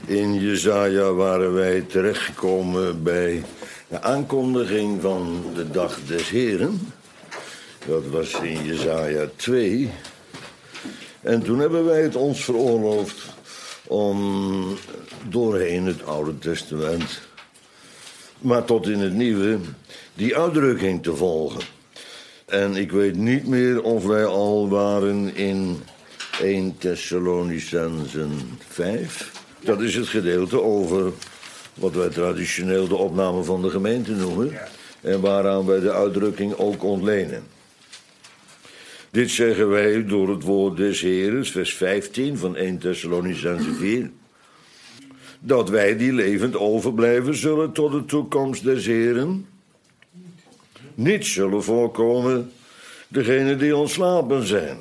In Jesaja waren wij terechtgekomen bij de aankondiging van de dag des Heren. Dat was in Jesaja 2. En toen hebben wij het ons veroorloofd om doorheen het Oude Testament, maar tot in het Nieuwe, die uitdrukking te volgen. En ik weet niet meer of wij al waren in 1 Thessalonicenzen 5. Dat is het gedeelte over wat wij traditioneel de opname van de gemeente noemen. En waaraan wij de uitdrukking ook ontlenen. Dit zeggen wij door het woord des Heren, vers 15 van 1 Thessalonicenzen 4. Dat wij die levend overblijven zullen tot de toekomst des Heren niet zullen voorkomen degenen die ontslapen zijn.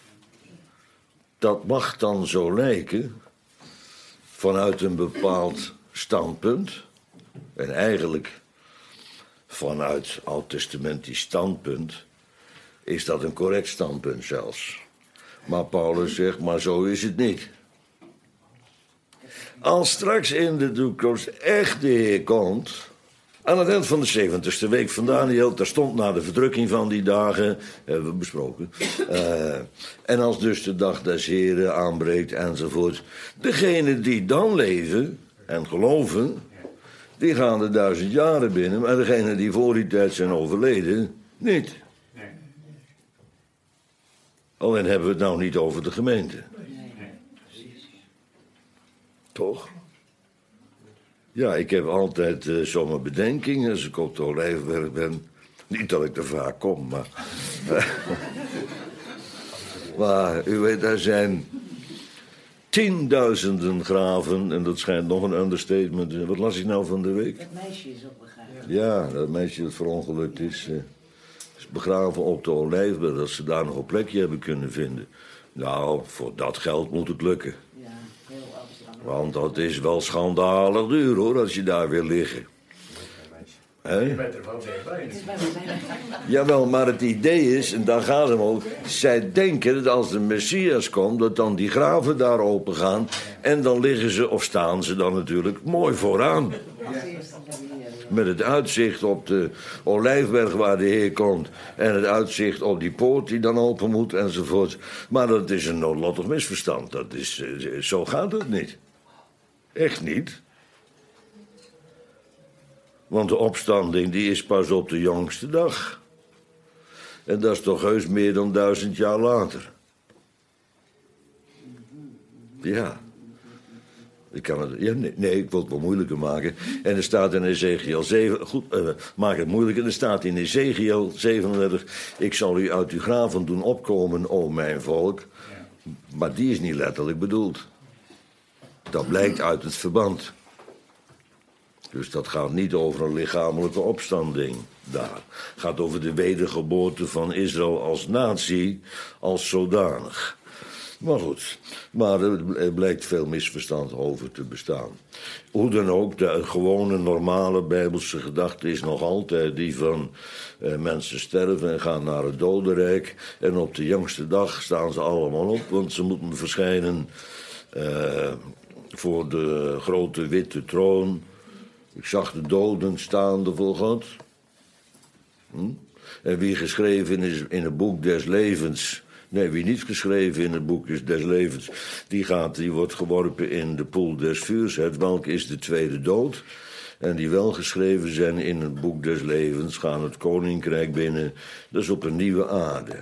Dat mag dan zo lijken vanuit een bepaald standpunt. En eigenlijk vanuit oud-testamentisch standpunt is dat een correct standpunt zelfs. Maar Paulus zegt, maar zo is het niet. Als straks in de toekomst echt de Heer komt, aan het eind van de 70ste week van Daniel, daar stond na de verdrukking van die dagen, hebben we besproken. En als dus de dag des Heren aanbreekt enzovoort. Degenen die dan leven en geloven, die gaan de 1000 jaren binnen. Maar degenen die voor die tijd zijn overleden, niet. Alleen hebben we het nou niet over de gemeente. Toch? Ja, ik heb altijd zomaar bedenkingen als ik op de Olijfberg ben. Niet dat ik er vaak kom, maar... maar u weet, daar zijn 10.000 graven. En dat schijnt nog een understatement. Wat las ik nou van de week? Het meisje is opgegraven. Ja, dat meisje dat verongelukt is begraven op de Olijfberg. Dat ze daar nog een plekje hebben kunnen vinden. Nou, voor dat geld moet het lukken. Ja, heel Amsterdam. Want dat is wel schandalig duur, hoor, als je daar wil liggen. Je bent er wel dichtbij. Het is bij mij. Jawel, maar het idee is, en daar gaat het om ook, zij denken dat als de Messias komt, dat dan die graven daar open gaan. En dan liggen ze, of staan ze dan natuurlijk, mooi vooraan. Met het uitzicht op de Olijfberg waar de Heer komt. En het uitzicht op die poort die dan open moet enzovoort. Maar dat is een noodlottig misverstand. Dat is, zo gaat het niet. Echt niet. Want de opstanding die is pas op de jongste dag. En dat is toch heus meer dan 1000 jaar later. Ja. Ik kan het, ja, nee, ik wil het wel moeilijker maken. En er staat in Ezekiel 7... Goed, maak het moeilijker. Er staat in Ezekiel 37... Ik zal u uit uw graven doen opkomen, o mijn volk. Maar die is niet letterlijk bedoeld. Dat blijkt uit het verband. Dus dat gaat niet over een lichamelijke opstanding daar. Het gaat over de wedergeboorte van Israël als natie, als zodanig. Maar goed, maar er blijkt veel misverstand over te bestaan. Hoe dan ook, de gewone normale bijbelse gedachte is nog altijd die van mensen sterven en gaan naar het dodenrijk. En op de jongste dag staan ze allemaal op, want ze moeten verschijnen voor de grote witte troon. Ik zag de doden staande voor God. En wie geschreven is in het boek des levens... Nee, wie niet geschreven in het boek is des levens... die wordt geworpen in de poel des vuurs. Welke is de tweede dood? En die wel geschreven zijn in het boek des levens... gaan het koninkrijk binnen. Dat is op een nieuwe aarde.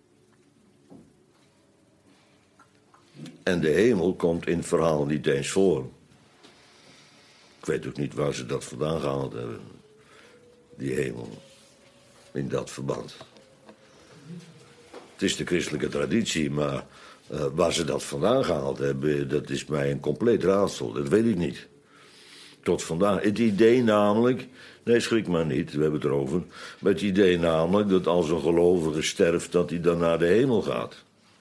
En de hemel komt in het verhaal niet eens voor. Ik weet ook niet waar ze dat vandaan gehaald hebben. Die hemel. In dat verband. Het is de christelijke traditie, maar waar ze dat vandaan gehaald hebben... dat is mij een compleet raadsel. Dat weet ik niet. Tot vandaag. Het idee namelijk... Nee, schrik maar niet, we hebben het erover. Maar het idee namelijk dat als een gelovige sterft... dat hij dan naar de hemel gaat.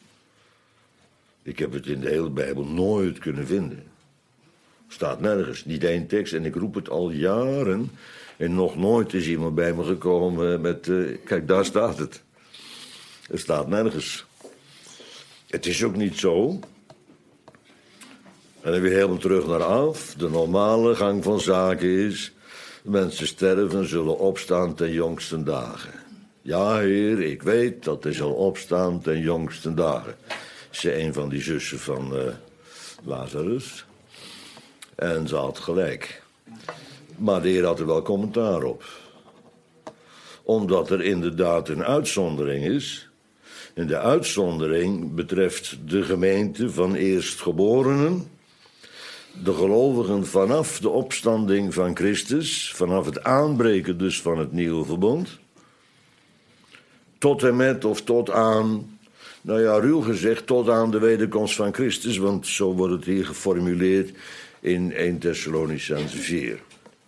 Ik heb het in de hele Bijbel nooit kunnen vinden. Staat nergens, niet één tekst. En ik roep het al jaren. En nog nooit is iemand bij me gekomen met... kijk, daar staat het. Het staat nergens. Het is ook niet zo En dan weer helemaal terug naar af. De normale gang van zaken is... mensen sterven en zullen opstaan ten jongste dagen. Ja, Heer, ik weet dat hij zal opstaan ten jongste dagen. Zei een van die zussen van Lazarus. En ze had gelijk. Maar de Heer had er wel commentaar op. Omdat er inderdaad een uitzondering is. En de uitzondering betreft de gemeente van eerstgeborenen. De gelovigen vanaf de opstanding van Christus. Vanaf het aanbreken dus van het nieuwe verbond. Tot en met of tot aan, nou ja, ruw gezegd, tot aan de wederkomst van Christus. Want zo wordt het hier geformuleerd in 1 Thessalonicenzen 4.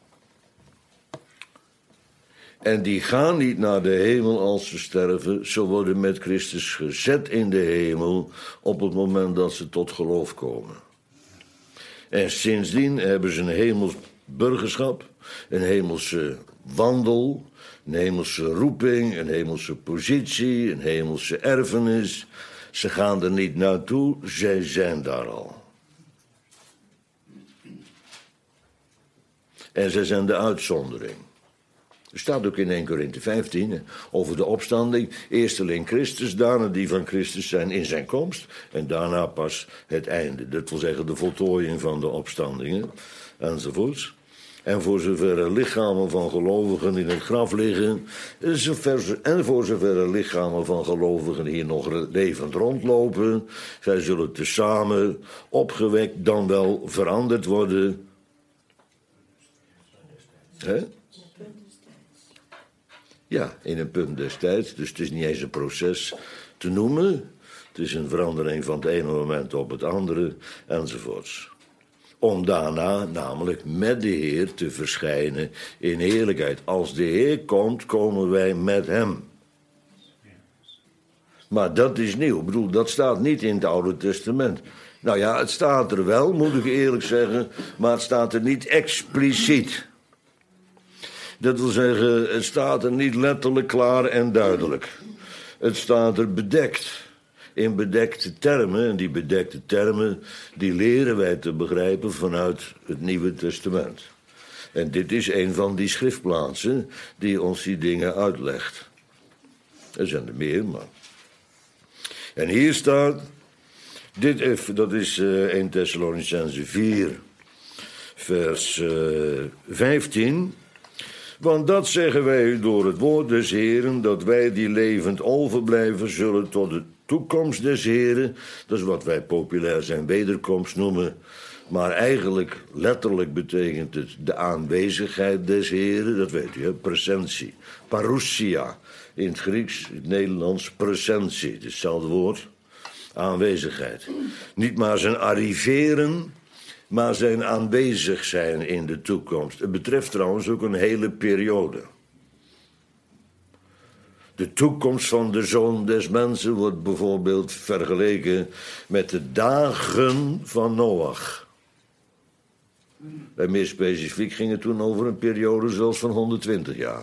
En die gaan niet naar de hemel als ze sterven. Ze worden met Christus gezet in de hemel op het moment dat ze tot geloof komen. En sindsdien hebben ze een hemels burgerschap, een hemelse wandel, een hemelse roeping, een hemelse positie, een hemelse erfenis. Ze gaan er niet naartoe, zij zijn daar al. En zij zijn de uitzondering. Er staat ook in 1 Korinthe 15 over de opstanding. Eersteling Christus, daarna die van Christus zijn in zijn komst. En daarna pas het einde. Dat wil zeggen de voltooiing van de opstandingen. Enzovoorts. En voor zover er lichamen van gelovigen in het graf liggen. En voor zover er lichamen van gelovigen hier nog levend rondlopen. Zij zullen tezamen opgewekt dan wel veranderd worden. Hè? Ja, in een punt destijds. Dus het is niet eens een proces te noemen. Het is een verandering van het ene moment op het andere, enzovoorts. Om daarna namelijk met de Heer te verschijnen in heerlijkheid. Als de Heer komt, komen wij met hem. Maar dat is nieuw. Ik bedoel, dat staat niet in het Oude Testament. Nou ja, het staat er wel, moet ik eerlijk zeggen, maar het staat er niet expliciet. Dat wil zeggen, het staat er niet letterlijk klaar en duidelijk. Het staat er bedekt. In bedekte termen. En die bedekte termen, die leren wij te begrijpen vanuit het Nieuwe Testament. En dit is een van die schriftplaatsen die ons die dingen uitlegt. Er zijn er meer, maar... En hier staat, dat is 1 Thessalonicenzen 4, vers 15... Want dat zeggen wij u door het woord des Heren, dat wij die levend overblijven zullen tot de toekomst des Heren. Dat is wat wij populair zijn wederkomst noemen. Maar eigenlijk, letterlijk betekent het de aanwezigheid des Heren. Dat weet u, hè? Presentie. Parousia. In het Grieks, in het Nederlands, presentie. Het is hetzelfde woord. Aanwezigheid. Niet maar zijn arriveren, maar zijn aanwezig zijn in de toekomst. Het betreft trouwens ook een hele periode. De toekomst van de Zoon des Mensen wordt bijvoorbeeld vergeleken met de dagen van Noach. En meer specifiek ging het toen over een periode zelfs van 120 jaar.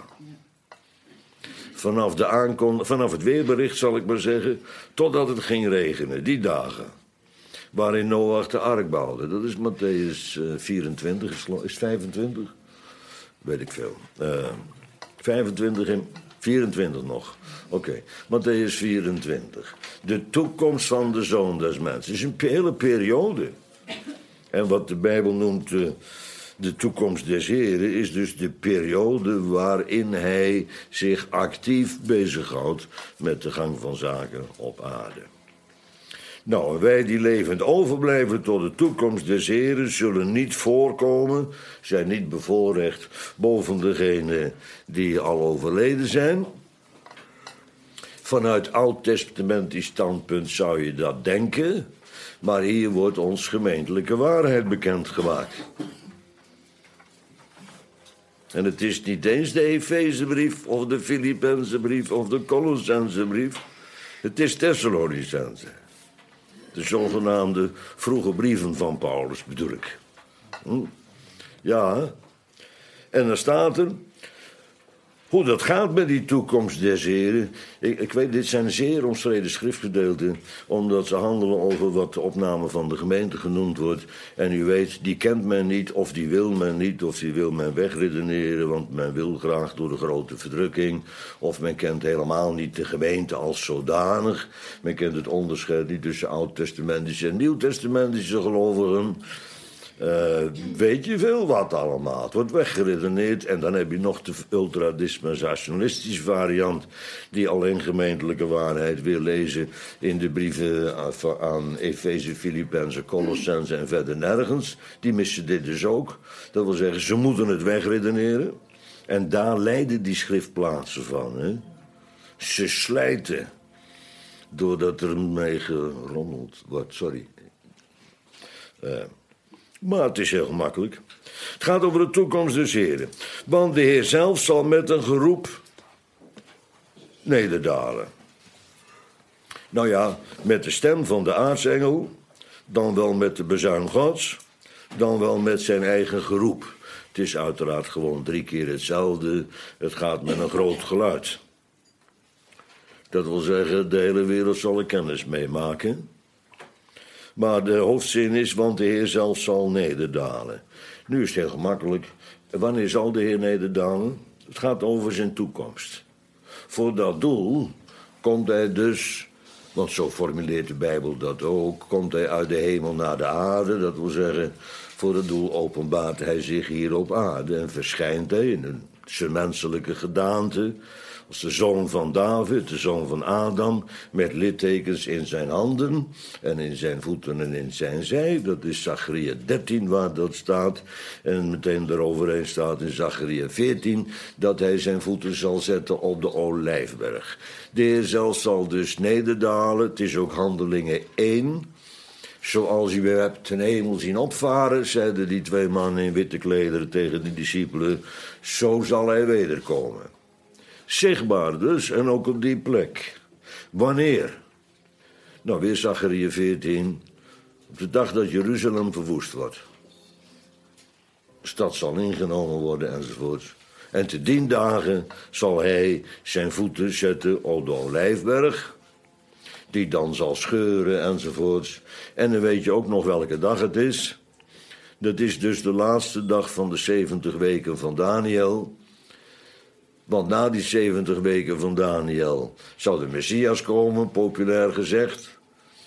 Vanaf het weerbericht, zal ik maar zeggen, totdat het ging regenen, die dagen. Waarin Noach de ark bouwde. Dat is Mattheüs 24, is het 25? Weet ik veel. 25 en 24 nog. Oké, Mattheüs 24. De toekomst van de Zoon des Mensen. Het is een hele periode. En wat de Bijbel noemt de toekomst des Heren is dus de periode waarin hij zich actief bezighoudt met de gang van zaken op aarde. Nou, wij die levend overblijven tot de toekomst des Heren zullen niet voorkomen, zijn niet bevoorrecht boven degenen die al overleden zijn. Vanuit oud-testamentisch standpunt zou je dat denken, maar hier wordt ons gemeentelijke waarheid bekendgemaakt. En het is niet eens de Efezebrief of de Filippenzenbrief of de Colossenzenbrief. Het is Thessalonicenzen. De zogenaamde vroege brieven van Paulus, bedoel ik. Ja, en dan staat er... Hoe dat gaat met die toekomst des Heren. Ik weet, dit zijn zeer omstreden schriftgedeelten, omdat ze handelen over wat de opname van de gemeente genoemd wordt. En u weet, die kent men niet, of die wil men niet, of die wil men wegredeneren, want men wil graag door de grote verdrukking. Of men kent helemaal niet de gemeente als zodanig. Men kent het onderscheid niet tussen oud-testamentische en nieuw-testamentische gelovigen. Weet je veel wat allemaal. Het wordt weggeredeneerd en dan heb je nog de ultradispensationalistische variant, die alleen gemeentelijke waarheid wil lezen in de brieven aan Efeze, Filippenzen, Colossenzen en verder nergens. Die missen dit dus ook. Dat wil zeggen, ze moeten het wegredeneren. En daar leiden die schriftplaatsen van. Hè? Ze slijten doordat er mee gerommeld wordt. Sorry. Maar het is heel gemakkelijk. Het gaat over de toekomst des Heren. Want de Heer zelf zal met een geroep nederdalen. Nou ja, met de stem van de aartsengel, dan wel met de bezuin Gods, dan wel met zijn eigen geroep. Het is uiteraard gewoon 3 keer hetzelfde. Het gaat met een groot geluid. Dat wil zeggen, de hele wereld zal er kennis meemaken. Maar de hoofdzin is, want de Heer zelf zal nederdalen. Nu is het heel gemakkelijk. Wanneer zal de Heer nederdalen? Het gaat over zijn toekomst. Voor dat doel komt hij dus, want zo formuleert de Bijbel dat ook, komt hij uit de hemel naar de aarde. Dat wil zeggen, voor dat doel openbaart hij zich hier op aarde en verschijnt hij in zijn menselijke gedaante als de zoon van David, de zoon van Adam, met littekens in zijn handen en in zijn voeten en in zijn zij. Dat is Zacharia 13 waar dat staat. En meteen eroverheen staat in Zacharia 14 dat hij zijn voeten zal zetten op de Olijfberg. De Heer zelf zal dus nederdalen. Het is ook Handelingen 1. Zoals u hebt ten hemel zien opvaren, zeiden die 2 mannen in witte klederen tegen de discipelen, zo zal hij wederkomen. Zichtbaar dus, en ook op die plek. Wanneer? Nou, weer Zacharia 14. Op de dag dat Jeruzalem verwoest wordt. De stad zal ingenomen worden, enzovoort. En te dien dagen zal hij zijn voeten zetten op de Olijfberg, die dan zal scheuren, enzovoort. En dan weet je ook nog welke dag het is. Dat is dus de laatste dag van de 70 weken van Daniel. Want na die 70 weken van Daniel zou de Messias komen, populair gezegd.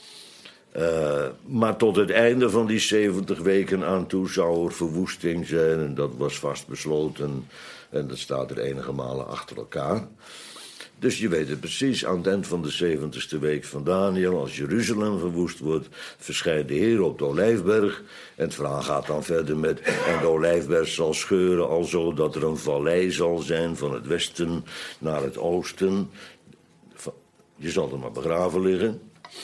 Maar tot het einde van die 70 weken aan toe zou er verwoesting zijn. En dat was vastbesloten. En dat staat er enige malen achter elkaar. Dus je weet het precies, aan het eind van de 70ste week van Daniel, als Jeruzalem verwoest wordt, verschijnt de Heer op de Olijfberg. En het verhaal gaat dan verder met, en de Olijfberg zal scheuren, alzo dat er een vallei zal zijn van het westen naar het oosten. Je zal er maar begraven liggen.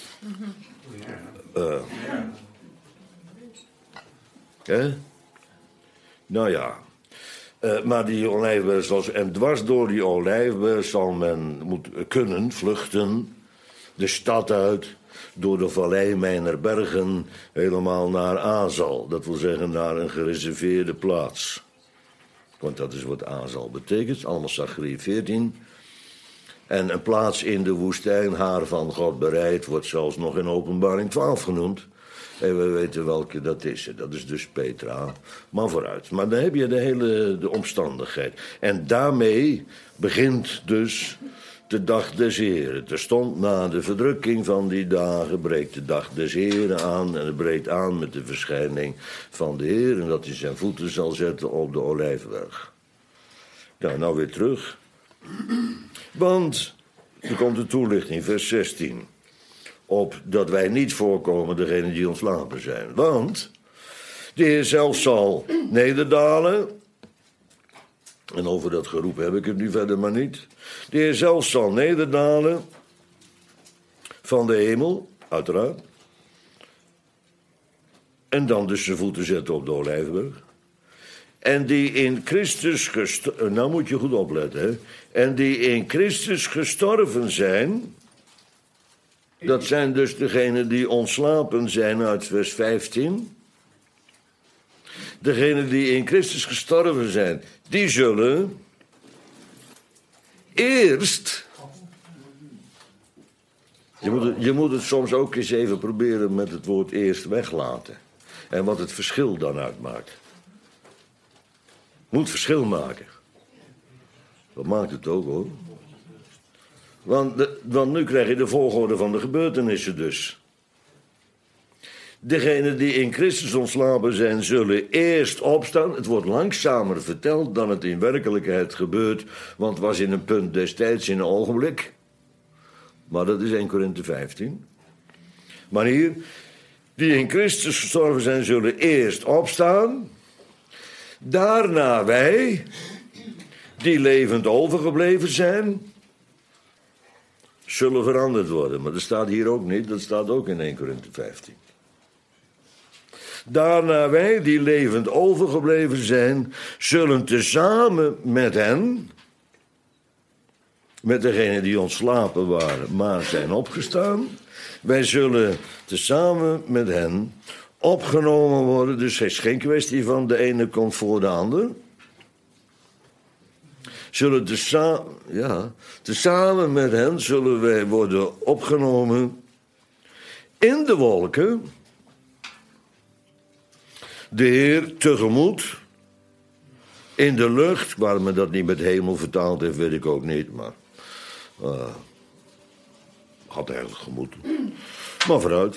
Nou ja. Maar die Olijfberg zal, en dwars door die Olijfberg zal men kunnen vluchten, de stad uit, door de vallei mijner bergen, helemaal naar Azal. Dat wil zeggen naar een gereserveerde plaats. Want dat is wat Azal betekent, allemaal Zacharia 14. En een plaats in de woestijn, haar van God bereid, wordt zelfs nog in Openbaring 12 genoemd. En we weten welke dat is. Dat is dus Petra. Maar vooruit. Maar dan heb je de omstandigheid. En daarmee begint dus de dag des Heren. Terstond na de verdrukking van die dagen breekt de dag des Heren aan. En het breekt aan met de verschijning van de Heer. En dat hij zijn voeten zal zetten op de Olijfberg. Nou weer terug. Want, er komt de toelichting, vers 16. Op dat wij niet voorkomen degenen die ontslapen zijn. Want de Heer zelf zal nederdalen. En over dat geroep heb ik het nu verder maar niet. De Heer zelf zal nederdalen van de hemel, uiteraard. En dan dus zijn voeten zetten op de Olijfberg. En die in Christus nou moet je goed opletten, hè. En die in Christus gestorven zijn. Dat zijn dus degenen die ontslapen zijn uit vers 15. Degenen die in Christus gestorven zijn, die zullen Eerst. Je moet het soms ook eens even proberen met het woord eerst weglaten. En wat het verschil dan uitmaakt. Moet verschil maken. Dat maakt het ook, hoor. Want nu krijg je de volgorde van de gebeurtenissen dus. Degenen die in Christus ontslapen zijn, zullen eerst opstaan. Het wordt langzamer verteld dan het in werkelijkheid gebeurt. Want het was in een punt destijds, in een ogenblik. Maar dat is 1 Korinthe 15. Maar hier, die in Christus gestorven zijn, zullen eerst opstaan. Daarna wij, die levend overgebleven zijn, zullen veranderd worden. Maar dat staat hier ook niet, dat staat ook in 1 Korinthe 15. Daarna wij, die levend overgebleven zijn, zullen tezamen met hen, met degenen die ontslapen waren, maar zijn opgestaan, wij zullen tezamen met hen opgenomen worden. Dus het is geen kwestie van de ene komt voor de ander. Zullen tezamen met hen zullen wij worden opgenomen in de wolken, de Heer tegemoet, in de lucht. Waarom men dat niet met hemel vertaald heeft, weet ik ook niet, maar had eigenlijk gemoeten. Maar vooruit.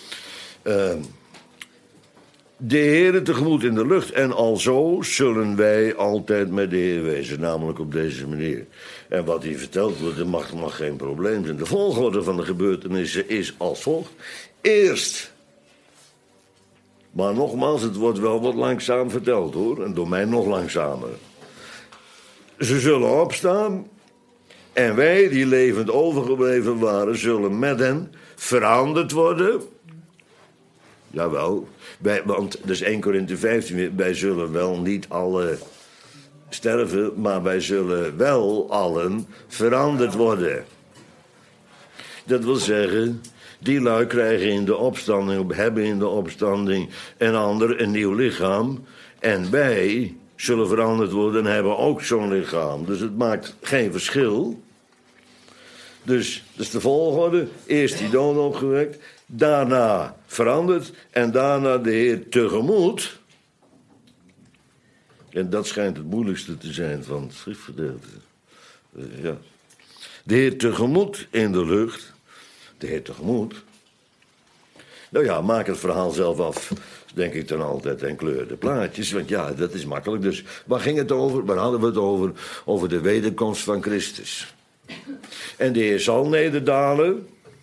De Heer tegemoet in de lucht. En alzo zullen wij altijd met de Heer wezen. Namelijk op deze manier. En wat hier verteld wordt, mag geen probleem zijn. De volgorde van de gebeurtenissen is als volgt. Eerst. Maar nogmaals, het wordt wel wat langzaam verteld, hoor. En door mij nog langzamer. Ze zullen opstaan. En wij, die levend overgebleven waren, zullen met hen veranderd worden. Jawel. Want, dus 1 Korinthe 15, wij zullen wel niet alle sterven, maar wij zullen wel allen veranderd worden. Dat wil zeggen, die lui krijgen in de opstanding, hebben in de opstanding een ander, een nieuw lichaam. En wij zullen veranderd worden en hebben ook zo'n lichaam. Dus het maakt geen verschil. Dus dat is de volgorde. Eerst die dood opgewekt, daarna veranderd en daarna de Heer tegemoet. En dat schijnt het moeilijkste te zijn van het schriftgedeelte. Ja. De Heer tegemoet in de lucht. De Heer tegemoet. Nou ja, maak het verhaal zelf af, denk ik dan altijd, en kleur de plaatjes. Want ja, dat is makkelijk. Dus waar ging het over? Waar hadden we het over? Over de wederkomst van Christus. En de Heer zal nederdalen.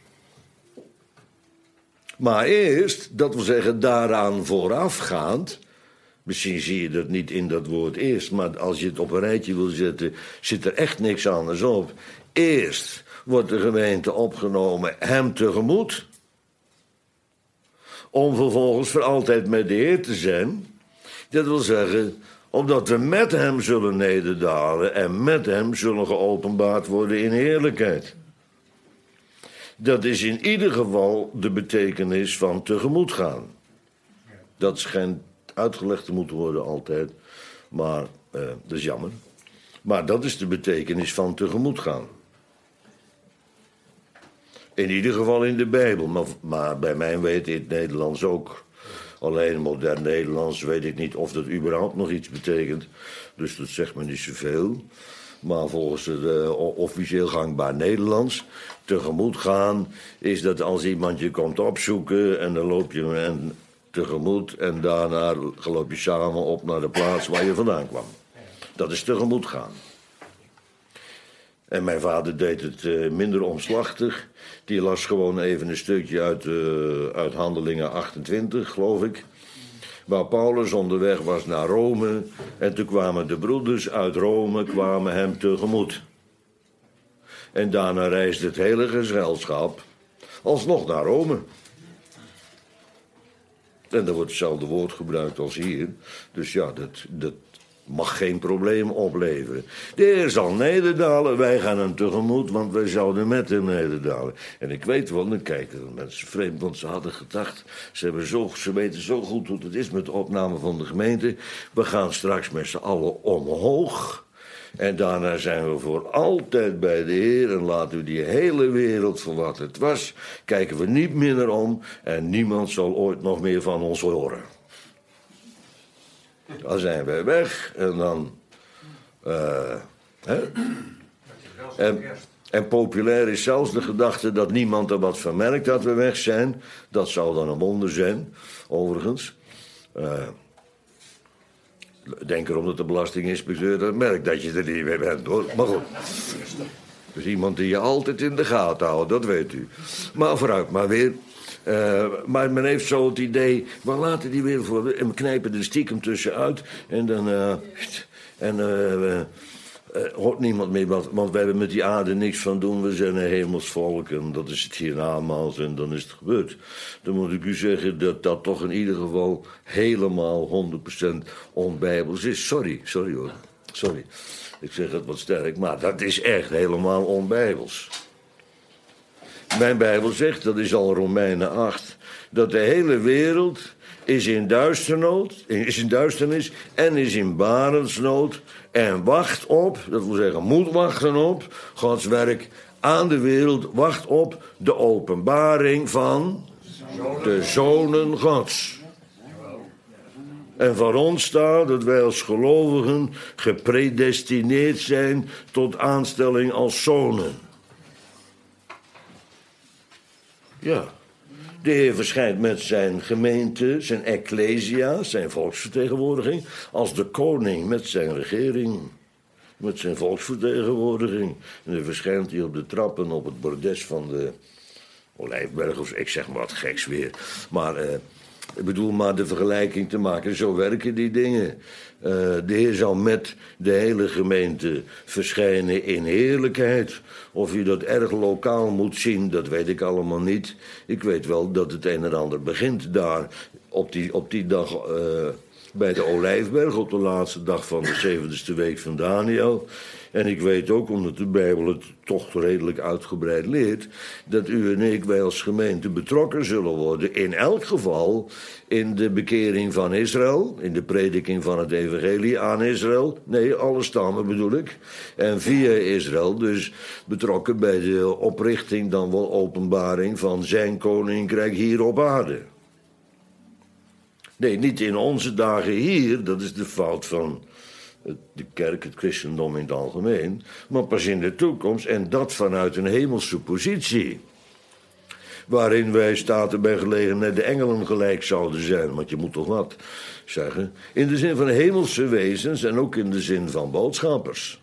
Maar eerst, dat wil zeggen daaraan voorafgaand. Misschien zie je dat niet in dat woord eerst, maar als je het op een rijtje wil zetten, zit er echt niks anders op. Eerst wordt de gemeente opgenomen hem tegemoet, om vervolgens voor altijd met de Heer te zijn. Dat wil zeggen, omdat we met hem zullen nederdalen en met hem zullen geopenbaard worden in heerlijkheid. Dat is in ieder geval de betekenis van tegemoet gaan. Dat schijnt uitgelegd te moeten worden altijd, maar dat is jammer. Maar dat is de betekenis van tegemoet gaan. In ieder geval in de Bijbel, maar bij mij weet in het Nederlands ook. Alleen modern Nederlands weet ik niet of dat überhaupt nog iets betekent. Dus dat zegt me niet zoveel. Maar volgens het officieel gangbaar Nederlands, tegemoet gaan, is dat als iemand je komt opzoeken en dan loop je tegemoet en daarna loop je samen op naar de plaats waar je vandaan kwam. Dat is tegemoet gaan. En mijn vader deed het minder omslachtig. Die las gewoon even een stukje uit Handelingen 28, geloof ik. Waar Paulus onderweg was naar Rome. En toen kwamen de broeders uit Rome kwamen hem tegemoet. En daarna reisde het hele gezelschap alsnog naar Rome. En daar wordt hetzelfde woord gebruikt als hier. Dus ja, dat mag geen probleem opleveren. De Heer zal nederdalen, wij gaan hem tegemoet, want wij zouden met hem nederdalen. En ik weet wel, dan kijken de mensen vreemd, want ze hadden gedacht, ze weten zo goed hoe het is met de opname van de gemeente. We gaan straks met z'n allen omhoog. En daarna zijn we voor altijd bij de Heer en laten we die hele wereld voor wat het was. Kijken we niet meer naar om en niemand zal ooit nog meer van ons horen. Dan zijn wij weg en dan... En populair is zelfs de gedachte dat niemand er wat van merkt dat we weg zijn. Dat zou dan een wonder zijn, overigens. Denk erom dat de belastinginspecteur dat merkt dat je er niet meer bent, hoor. Maar goed. Dus iemand die je altijd in de gaten houdt, dat weet u. Maar vooruit, maar weer. Maar men heeft zo het idee, we laten die weer voor... En we knijpen er stiekem tussenuit. En dan... hoort niemand meer wat, want wij hebben met die aarde niks van doen. We zijn een hemels volk en dat is het hiernamaals en dan is het gebeurd. Dan moet ik u zeggen dat dat toch in ieder geval helemaal 100% onbijbels is. Sorry hoor. Sorry. Ik zeg het wat sterk, maar dat is echt helemaal onbijbels. Mijn Bijbel zegt, dat is al Romeinen 8... dat de hele wereld is in duisternis en is in barensnood... en wacht op, dat wil zeggen moet wachten op... Gods werk aan de wereld, wacht op de openbaring van de zonen Gods. En van ons staat dat wij als gelovigen gepredestineerd zijn... tot aanstelling als zonen. Ja. De Heer verschijnt met zijn gemeente, zijn ecclesia, zijn volksvertegenwoordiging... als de koning met zijn regering, met zijn volksvertegenwoordiging. En dan verschijnt hij op de trappen op het bordes van de Olijfberg... of ik zeg maar wat geks weer. Maar ik bedoel maar de vergelijking te maken, zo werken die dingen. De Heer zal met de hele gemeente verschijnen in heerlijkheid. Of je dat erg lokaal moet zien, dat weet ik allemaal niet. Ik weet wel dat het een en ander begint daar op die dag bij de Olijfberg... op de laatste dag van de 7e week van Daniel. En ik weet ook, omdat de Bijbel het toch redelijk uitgebreid leert... dat u en ik, wij als gemeente betrokken zullen worden... in elk geval in de bekering van Israël... in de prediking van het evangelie aan Israël. Nee, alle stammen bedoel ik. En via Israël dus betrokken bij de oprichting... dan wel openbaring van zijn koninkrijk hier op aarde. Nee, niet in onze dagen hier, dat is de fout van... de kerk, het christendom in het algemeen... maar pas in de toekomst en dat vanuit een hemelse positie... waarin wij staten bij gelegenheid de engelen gelijk zouden zijn... want je moet toch wat zeggen... in de zin van hemelse wezens en ook in de zin van boodschappers.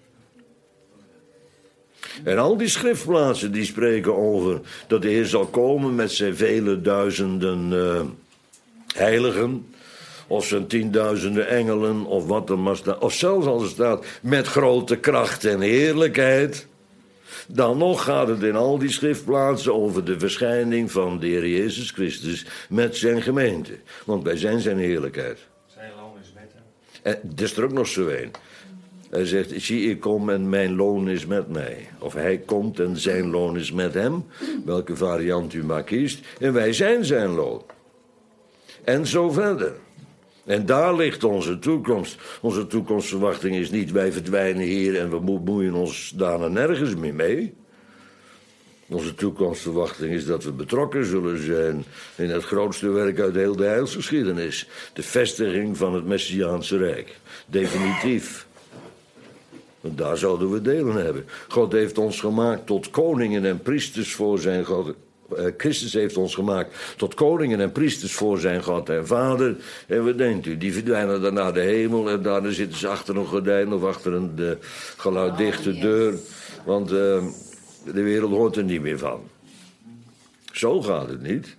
En al die schriftplaatsen die spreken over... dat de Heer zal komen met zijn vele duizenden heiligen... of zijn 10.000 engelen, of wat er maar staat... of zelfs als het staat, met grote kracht en heerlijkheid... dan nog gaat het in al die schriftplaatsen over de verschijning van de Heer Jezus Christus... met zijn gemeente. Want wij zijn zijn heerlijkheid. Zijn loon is met hem. En er is er ook nog zo een. Hij zegt, zie, ik kom en mijn loon is met mij. Of hij komt en zijn loon is met hem. Welke variant u maar kiest. En wij zijn zijn loon. En zo verder. En daar ligt onze toekomst. Onze toekomstverwachting is niet... wij verdwijnen hier en we bemoeien ons daarna nergens meer mee. Onze toekomstverwachting is dat we betrokken zullen zijn... in het grootste werk uit heel de heilsgeschiedenis. De vestiging van het Messiaanse Rijk. Definitief. Want daar zouden we delen hebben. God heeft ons gemaakt tot koningen en priesters voor zijn God... Christus heeft ons gemaakt tot koningen en priesters voor zijn God en Vader. En wat denkt u? Die verdwijnen dan naar de hemel en daarna zitten ze achter een gordijn of achter een geluiddichte deur. Want de wereld hoort er niet meer van. Zo gaat het niet.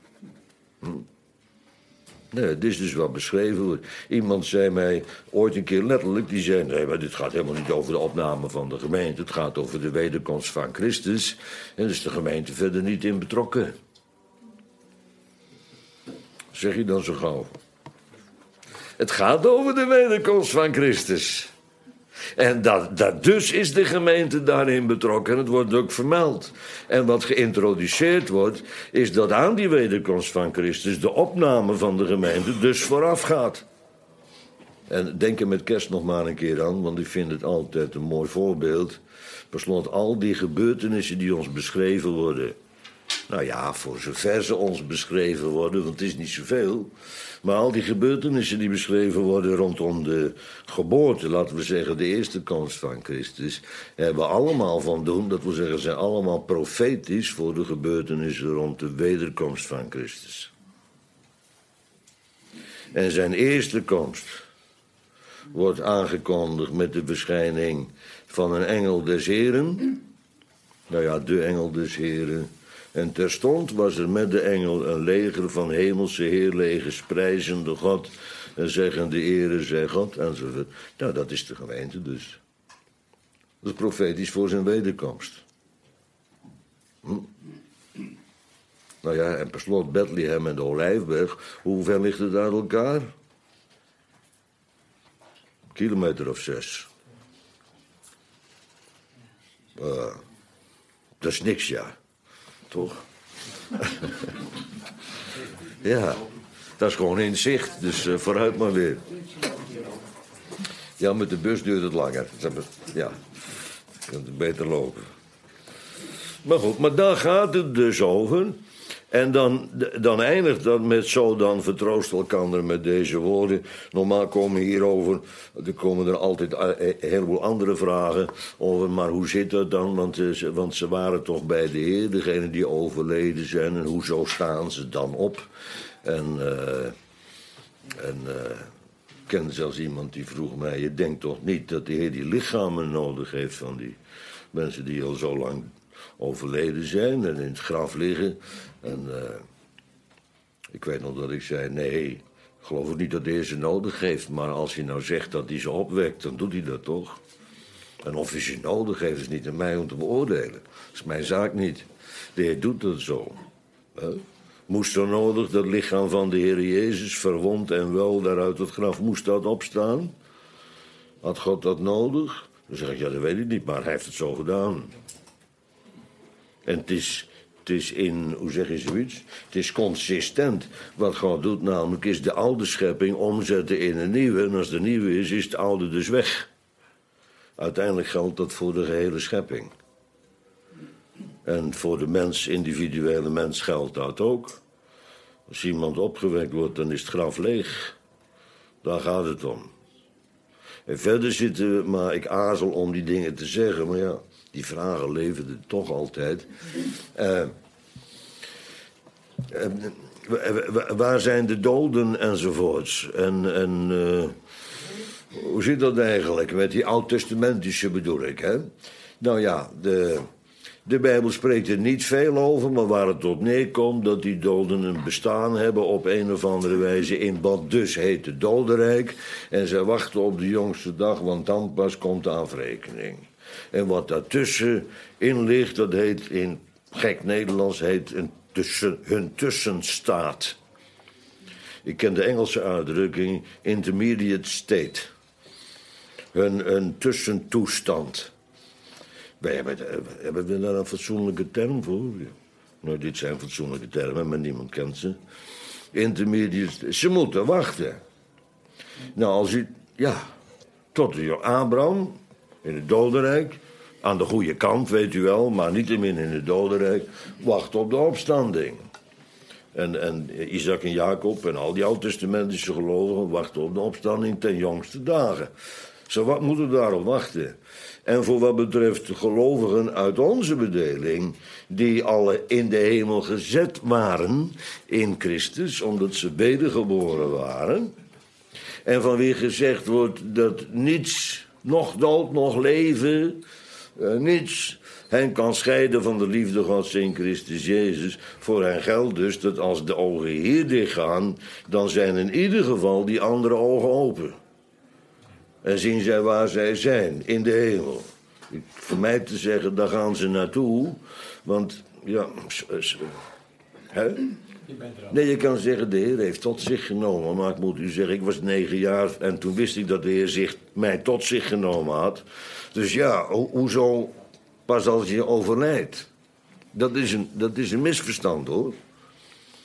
Nee, het is dus wat beschreven wordt. Iemand zei mij ooit een keer letterlijk, die zei... nee, maar dit gaat helemaal niet over de opname van de gemeente. Het gaat over de wederkomst van Christus. En dus de gemeente verder niet in betrokken. Zeg je dan zo gauw? Het gaat over de wederkomst van Christus. En dus is de gemeente daarin betrokken. En het wordt ook vermeld. En wat geïntroduceerd wordt... is dat aan die wederkomst van Christus... de opname van de gemeente dus vooraf gaat. En denk er met kerst nog maar een keer aan, want ik vind het altijd een mooi voorbeeld. Per slot, al die gebeurtenissen die ons beschreven worden. Nou ja, voor zover ze ons beschreven worden, want het is niet zoveel. Maar al die gebeurtenissen die beschreven worden rondom de geboorte, laten we zeggen de eerste komst van Christus, hebben allemaal van doen, dat wil zeggen, zijn allemaal profetisch voor de gebeurtenissen rond de wederkomst van Christus. En zijn eerste komst wordt aangekondigd met de verschijning van een engel des Heren. Nou ja, de engel des Heren. En terstond was er met de engel een leger van hemelse heerlegers, prijzende God en zeggende Ere zij God enzovoort. Nou, dat is de gemeente dus. Dat is profetisch voor zijn wederkomst. Nou ja, en per slot Bethlehem en de Olijfberg, hoe ver ligt het uit elkaar? Kilometer of 6. Dat is niks, ja. Toch? Ja, dat is gewoon in zicht, dus vooruit maar weer. Ja, met de bus duurt het langer. Ja, je kunt het beter lopen. Maar goed, maar daar gaat het dus over. En dan eindigt dat met zo dan vertroost elkander met deze woorden. Normaal komen hierover, er komen er altijd een heleboel andere vragen over. Maar hoe zit dat dan? Want ze waren toch bij de Heer, degene die overleden zijn. En hoezo staan ze dan op? Ik ken zelfs iemand die vroeg mij, je denkt toch niet dat de Heer die lichamen nodig heeft van die mensen die al zo lang overleden zijn en in het graf liggen. En ik weet nog dat ik zei, nee, ik geloof ook niet dat de Heer ze nodig heeft. Maar als hij nou zegt dat hij ze opwekt, dan doet hij dat toch. En of hij ze nodig heeft, is niet aan mij om te beoordelen. Dat is mijn zaak niet. De Heer doet dat zo. Moest zo nodig dat lichaam van de Heer Jezus, verwond en wel daaruit het graf, moest dat opstaan? Had God dat nodig? Dan zeg ik, ja, dat weet ik niet, maar hij heeft het zo gedaan. En het is in, hoe zeg je zoiets? Het is consistent. Wat God doet namelijk is de oude schepping omzetten in een nieuwe. En als de nieuwe is de oude dus weg. Uiteindelijk geldt dat voor de gehele schepping. En voor de mens, individuele mens, geldt dat ook. Als iemand opgewekt wordt, dan is het graf leeg. Daar gaat het om. En verder zitten we, maar ik aarzel om die dingen te zeggen, maar ja, die vragen leverden toch altijd. Waar zijn de doden enzovoorts? En hoe zit dat eigenlijk met die oud-testamentische bedoel ik, hè? Nou ja, de Bijbel spreekt er niet veel over, maar waar het op neerkomt dat die doden een bestaan hebben op een of andere wijze in wat dus heet het dodenrijk. En zij wachten op de jongste dag, want dan pas komt de afrekening. En wat daartussen in ligt, dat heet in gek Nederlands heet hun tussenstaat. Ik ken de Engelse uitdrukking intermediate state. Hun tussentoestand. Hebben we daar een fatsoenlijke term voor? Nou, dit zijn fatsoenlijke termen, maar niemand kent ze. Intermediate. Ze moeten wachten. Nou, als u... Ja, tot Abraham in het dodenrijk. Aan de goede kant, weet u wel, maar niettemin in het dodenrijk. Wacht op de opstanding. En Isaac en Jacob en al die oud-testamentische gelovigen wachten op de opstanding ten jongste dagen. Ze moeten daarop wachten. En voor wat betreft de gelovigen uit onze bedeling, die alle in de hemel gezet waren in Christus, omdat ze wedergeboren waren, en van wie gezegd wordt dat niets, nog dood, nog leven, niets hen kan scheiden van de liefde Gods in Christus Jezus. Voor hen geldt dus dat als de ogen hier dicht gaan, dan zijn in ieder geval die andere ogen open. En zien zij waar zij zijn, in de hemel. Ik vermijd te zeggen, daar gaan ze naartoe. Want, ja... Hè? Nee, je kan zeggen, de Heer heeft tot zich genomen. Maar ik moet u zeggen, ik was 9 jaar... en toen wist ik dat de Heer mij tot zich genomen had. Dus ja, hoezo pas als je overlijdt? Dat is een misverstand, hoor.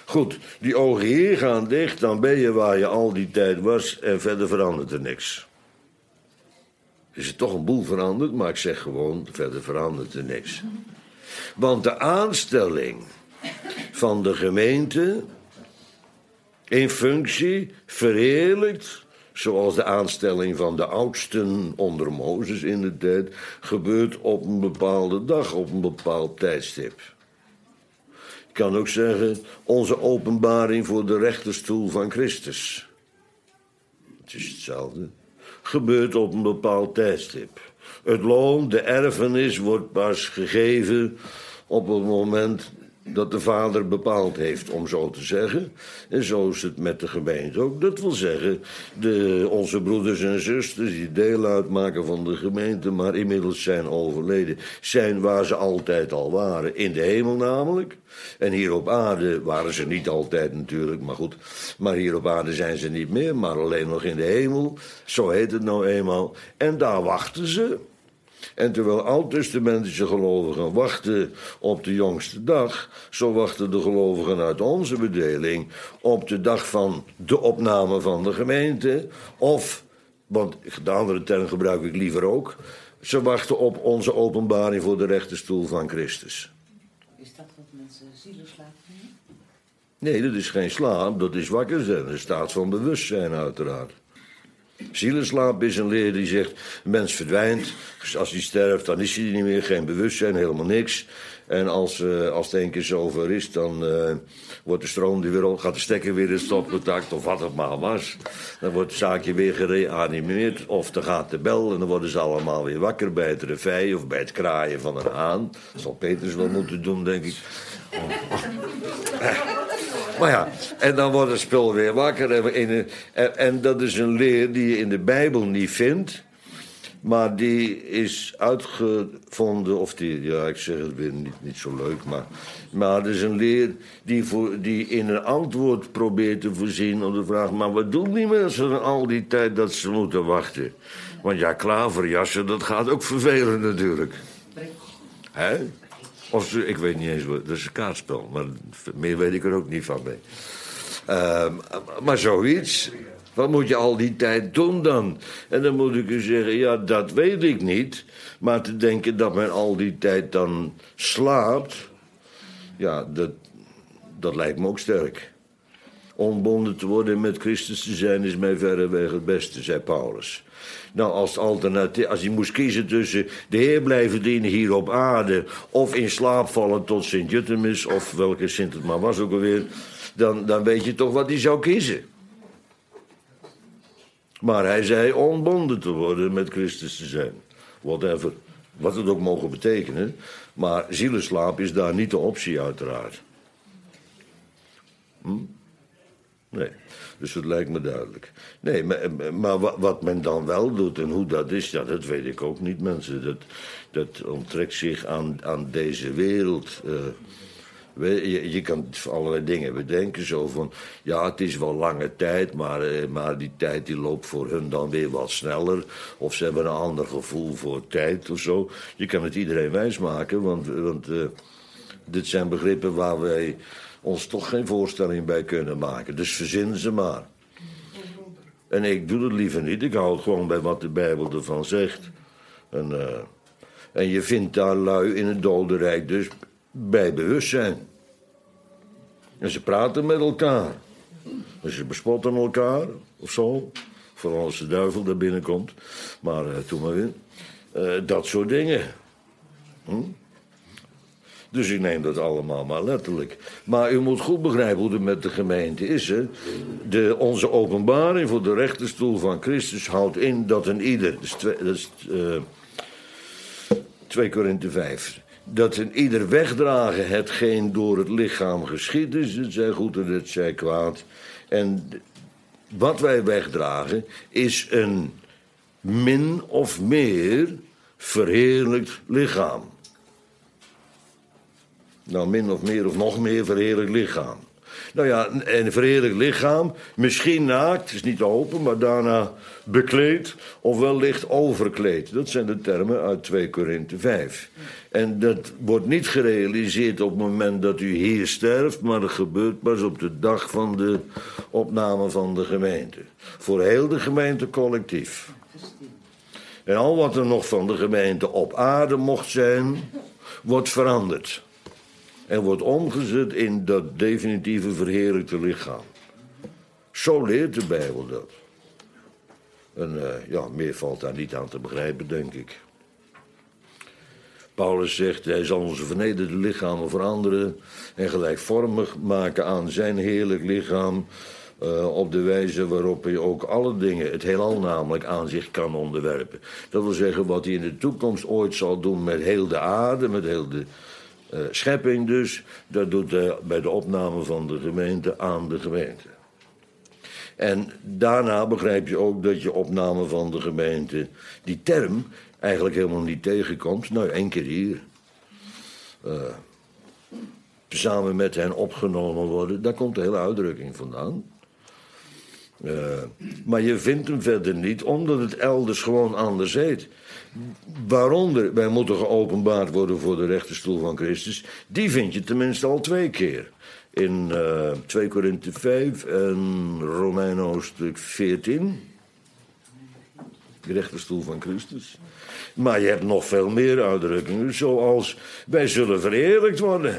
Goed, die ogen hier gaan dicht, dan ben je waar je al die tijd was en verder verandert er niks. Is er toch een boel veranderd, maar ik zeg gewoon, verder verandert er niks. Want de aanstelling van de gemeente in functie verheerlijkt, zoals de aanstelling van de oudsten onder Mozes in de tijd, gebeurt op een bepaalde dag, op een bepaald tijdstip. Ik kan ook zeggen, onze openbaring voor de rechterstoel van Christus. Het is hetzelfde. Gebeurt op een bepaald tijdstip. Het loon, de erfenis, wordt pas gegeven op het moment dat de Vader bepaald heeft, om zo te zeggen. En zo is het met de gemeente ook. Dat wil zeggen, onze broeders en zusters die deel uitmaken van de gemeente, maar inmiddels zijn overleden, zijn waar ze altijd al waren. In de hemel namelijk. En hier op aarde waren ze niet altijd natuurlijk, maar goed. Maar hier op aarde zijn ze niet meer, maar alleen nog in de hemel. Zo heet het nou eenmaal. En daar wachten ze. En terwijl oud-testamentische gelovigen wachten op de jongste dag, zo wachten de gelovigen uit onze bedeling op de dag van de opname van de gemeente. Of, want de andere term gebruik ik liever ook, ze wachten op onze openbaring voor de rechterstoel van Christus. Is dat wat mensen zielenslaap noemen? Nee, dat is geen slaap, dat is wakker zijn, een staat van bewustzijn uiteraard. Zielenslaap is een leer die zegt, een mens verdwijnt, dus als hij sterft dan is hij niet meer, geen bewustzijn, helemaal niks. En als het een keer zover is, dan wordt de stroom die weer op, gaat de stekker weer in stopcontact of wat het maar was. Dan wordt het zaakje weer gereanimeerd of dan gaat de bel en dan worden ze allemaal weer wakker bij het réveil of bij het kraaien van een haan. Dat zal Petrus wel moeten doen, denk ik. Maar ja, en dan wordt het spul weer wakker. En dat is een leer die je in de Bijbel niet vindt. Maar die is uitgevonden, of ik zeg het weer niet zo leuk, maar het is een leer die in een antwoord probeert te voorzien op de vraag, maar wat doen die mensen dan al die tijd dat ze moeten wachten? Want ja, klaverjassen, dat gaat ook vervelen natuurlijk. Hè? Of ik weet niet eens wat, dat is een kaartspel, maar meer weet ik er ook niet van mee. Maar zoiets. Wat moet je al die tijd doen dan? En dan moet ik u zeggen, ja, dat weet ik niet. Maar te denken dat men al die tijd dan slaapt, ja, dat lijkt me ook sterk. Onbonden te worden met Christus te zijn is mij verreweg het beste, zei Paulus. Nou, als alternatief, als je moest kiezen tussen de Heer blijven dienen hier op aarde of in slaap vallen tot Sint-Jutemis, of welke Sint het maar was ook alweer, dan weet je toch wat hij zou kiezen. Maar hij zei onbonden te worden met Christus te zijn. Whatever. Wat het ook mogen betekenen. Maar zielenslaap is daar niet de optie uiteraard. Nee, dus dat lijkt me duidelijk. Nee, maar wat men dan wel doet en hoe dat is, ja, dat weet ik ook niet, mensen. Dat onttrekt zich aan deze wereld. Je kan allerlei dingen bedenken, zo van, ja, het is wel lange tijd, maar die tijd die loopt voor hun dan weer wat sneller. Of ze hebben een ander gevoel voor tijd of zo. Je kan het iedereen wijsmaken, want dit zijn begrippen waar wij ons toch geen voorstelling bij kunnen maken. Dus verzinnen ze maar. En ik doe het liever niet. Ik hou het gewoon bij wat de Bijbel ervan zegt. En je vindt daar lui in het dodenrijk dus bij bewustzijn. En ze praten met elkaar. En ze bespotten elkaar, of zo. Vooral als de duivel daar binnenkomt. Maar toen maar weer. Dat soort dingen. Dus ik neem dat allemaal maar letterlijk. Maar u moet goed begrijpen hoe het met de gemeente is. Hè? Onze openbaring voor de rechterstoel van Christus houdt in dat een ieder... Dat is 2 Korinthe 5... Dat een ieder wegdragen hetgeen door het lichaam geschied is. Het zij goed en het zij kwaad. En wat wij wegdragen is een min of meer verheerlijkt lichaam. Nou, min of meer of nog meer verheerlijkt lichaam. Nou ja, een verheerlijk lichaam, misschien naakt, is niet open, maar daarna bekleed, ofwel licht overkleed. Dat zijn de termen uit 2 Korinthe 5. En dat wordt niet gerealiseerd op het moment dat u hier sterft, maar dat gebeurt pas op de dag van de opname van de gemeente. Voor heel de gemeente collectief. En al wat er nog van de gemeente op aarde mocht zijn, wordt veranderd. En wordt omgezet in dat definitieve verheerlijkte lichaam. Zo leert de Bijbel dat. En meer valt daar niet aan te begrijpen, denk ik. Paulus zegt, hij zal onze vernederde lichamen veranderen en gelijkvormig maken aan zijn heerlijk lichaam, op de wijze waarop hij ook alle dingen, het heelal namelijk, aan zich kan onderwerpen. Dat wil zeggen, wat hij in de toekomst ooit zal doen met heel de aarde, met heel de schepping dus, dat doet hij bij de opname van de gemeente aan de gemeente. En daarna begrijp je ook dat je opname van de gemeente, die term, eigenlijk helemaal niet tegenkomt. Nou, 1 keer hier. Samen met hen opgenomen worden, daar komt de hele uitdrukking vandaan. Maar je vindt hem verder niet, omdat het elders gewoon anders heet. Waaronder, wij moeten geopenbaard worden voor de rechterstoel van Christus. Die vind je tenminste al 2 keer. In 2 Korinthe 5 en Romeinen hoofdstuk 14. De rechterstoel van Christus. Maar je hebt nog veel meer uitdrukkingen, zoals wij zullen verheerlijkt worden.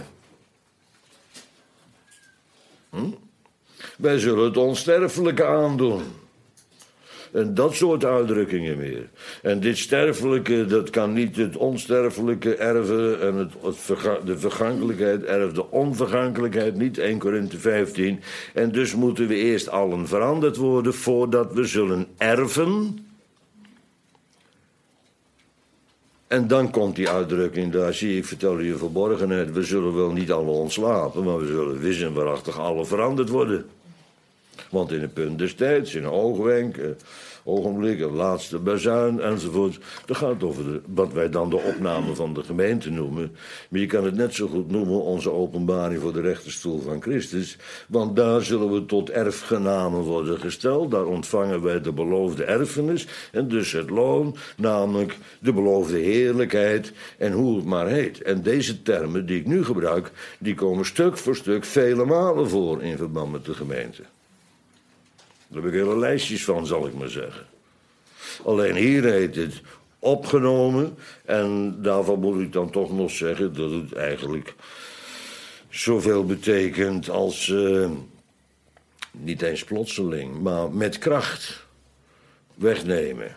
Wij zullen het onsterfelijke aandoen. En dat soort uitdrukkingen meer. En dit sterfelijke, dat kan niet het onsterfelijke erven en de vergankelijkheid erft de onvergankelijkheid niet, 1 Korinthe 15. En dus moeten we eerst allen veranderd worden voordat we zullen erven. En dan komt die uitdrukking, daar zie ik, vertel je verborgenheid, we zullen wel niet alle ontslapen, maar we zullen wis en waarachtig alle veranderd worden. Want in een punt des tijds, in een oogwenk, ogenblik, een laatste bazuin enzovoort. Dat gaat over wat wij dan de opname van de gemeente noemen. Maar je kan het net zo goed noemen onze openbaring voor de rechterstoel van Christus. Want daar zullen we tot erfgenamen worden gesteld. Daar ontvangen wij de beloofde erfenis. En dus het loon, namelijk de beloofde heerlijkheid en hoe het maar heet. En deze termen die ik nu gebruik, die komen stuk voor stuk vele malen voor in verband met de gemeente. Daar heb ik hele lijstjes van, zal ik maar zeggen. Alleen hier heet het opgenomen. En daarvan moet ik dan toch nog zeggen dat het eigenlijk zoveel betekent als niet eens plotseling, maar met kracht wegnemen.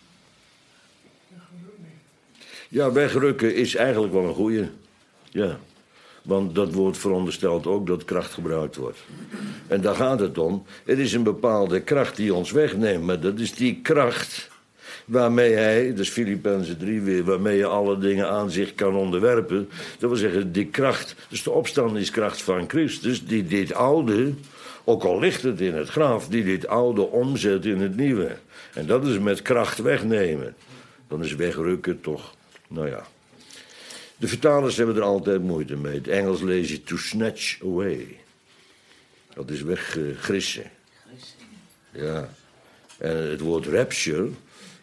Ja, wegrukken is eigenlijk wel een goeie. Ja. Want dat woord veronderstelt ook dat kracht gebruikt wordt. En daar gaat het om. Het is een bepaalde kracht die ons wegneemt. Maar dat is die kracht waarmee hij, dus Filippenzen 3 weer, waarmee je alle dingen aan zich kan onderwerpen. Dat wil zeggen, die kracht, dus de opstandingskracht van Christus, die dit oude, ook al ligt het in het graf, die dit oude omzet in het nieuwe. En dat is met kracht wegnemen. Dan is wegrukken toch, nou ja. De vertalers hebben er altijd moeite mee. Het Engels lees je to snatch away. Dat is weggrissen. Ja. En het woord rapture.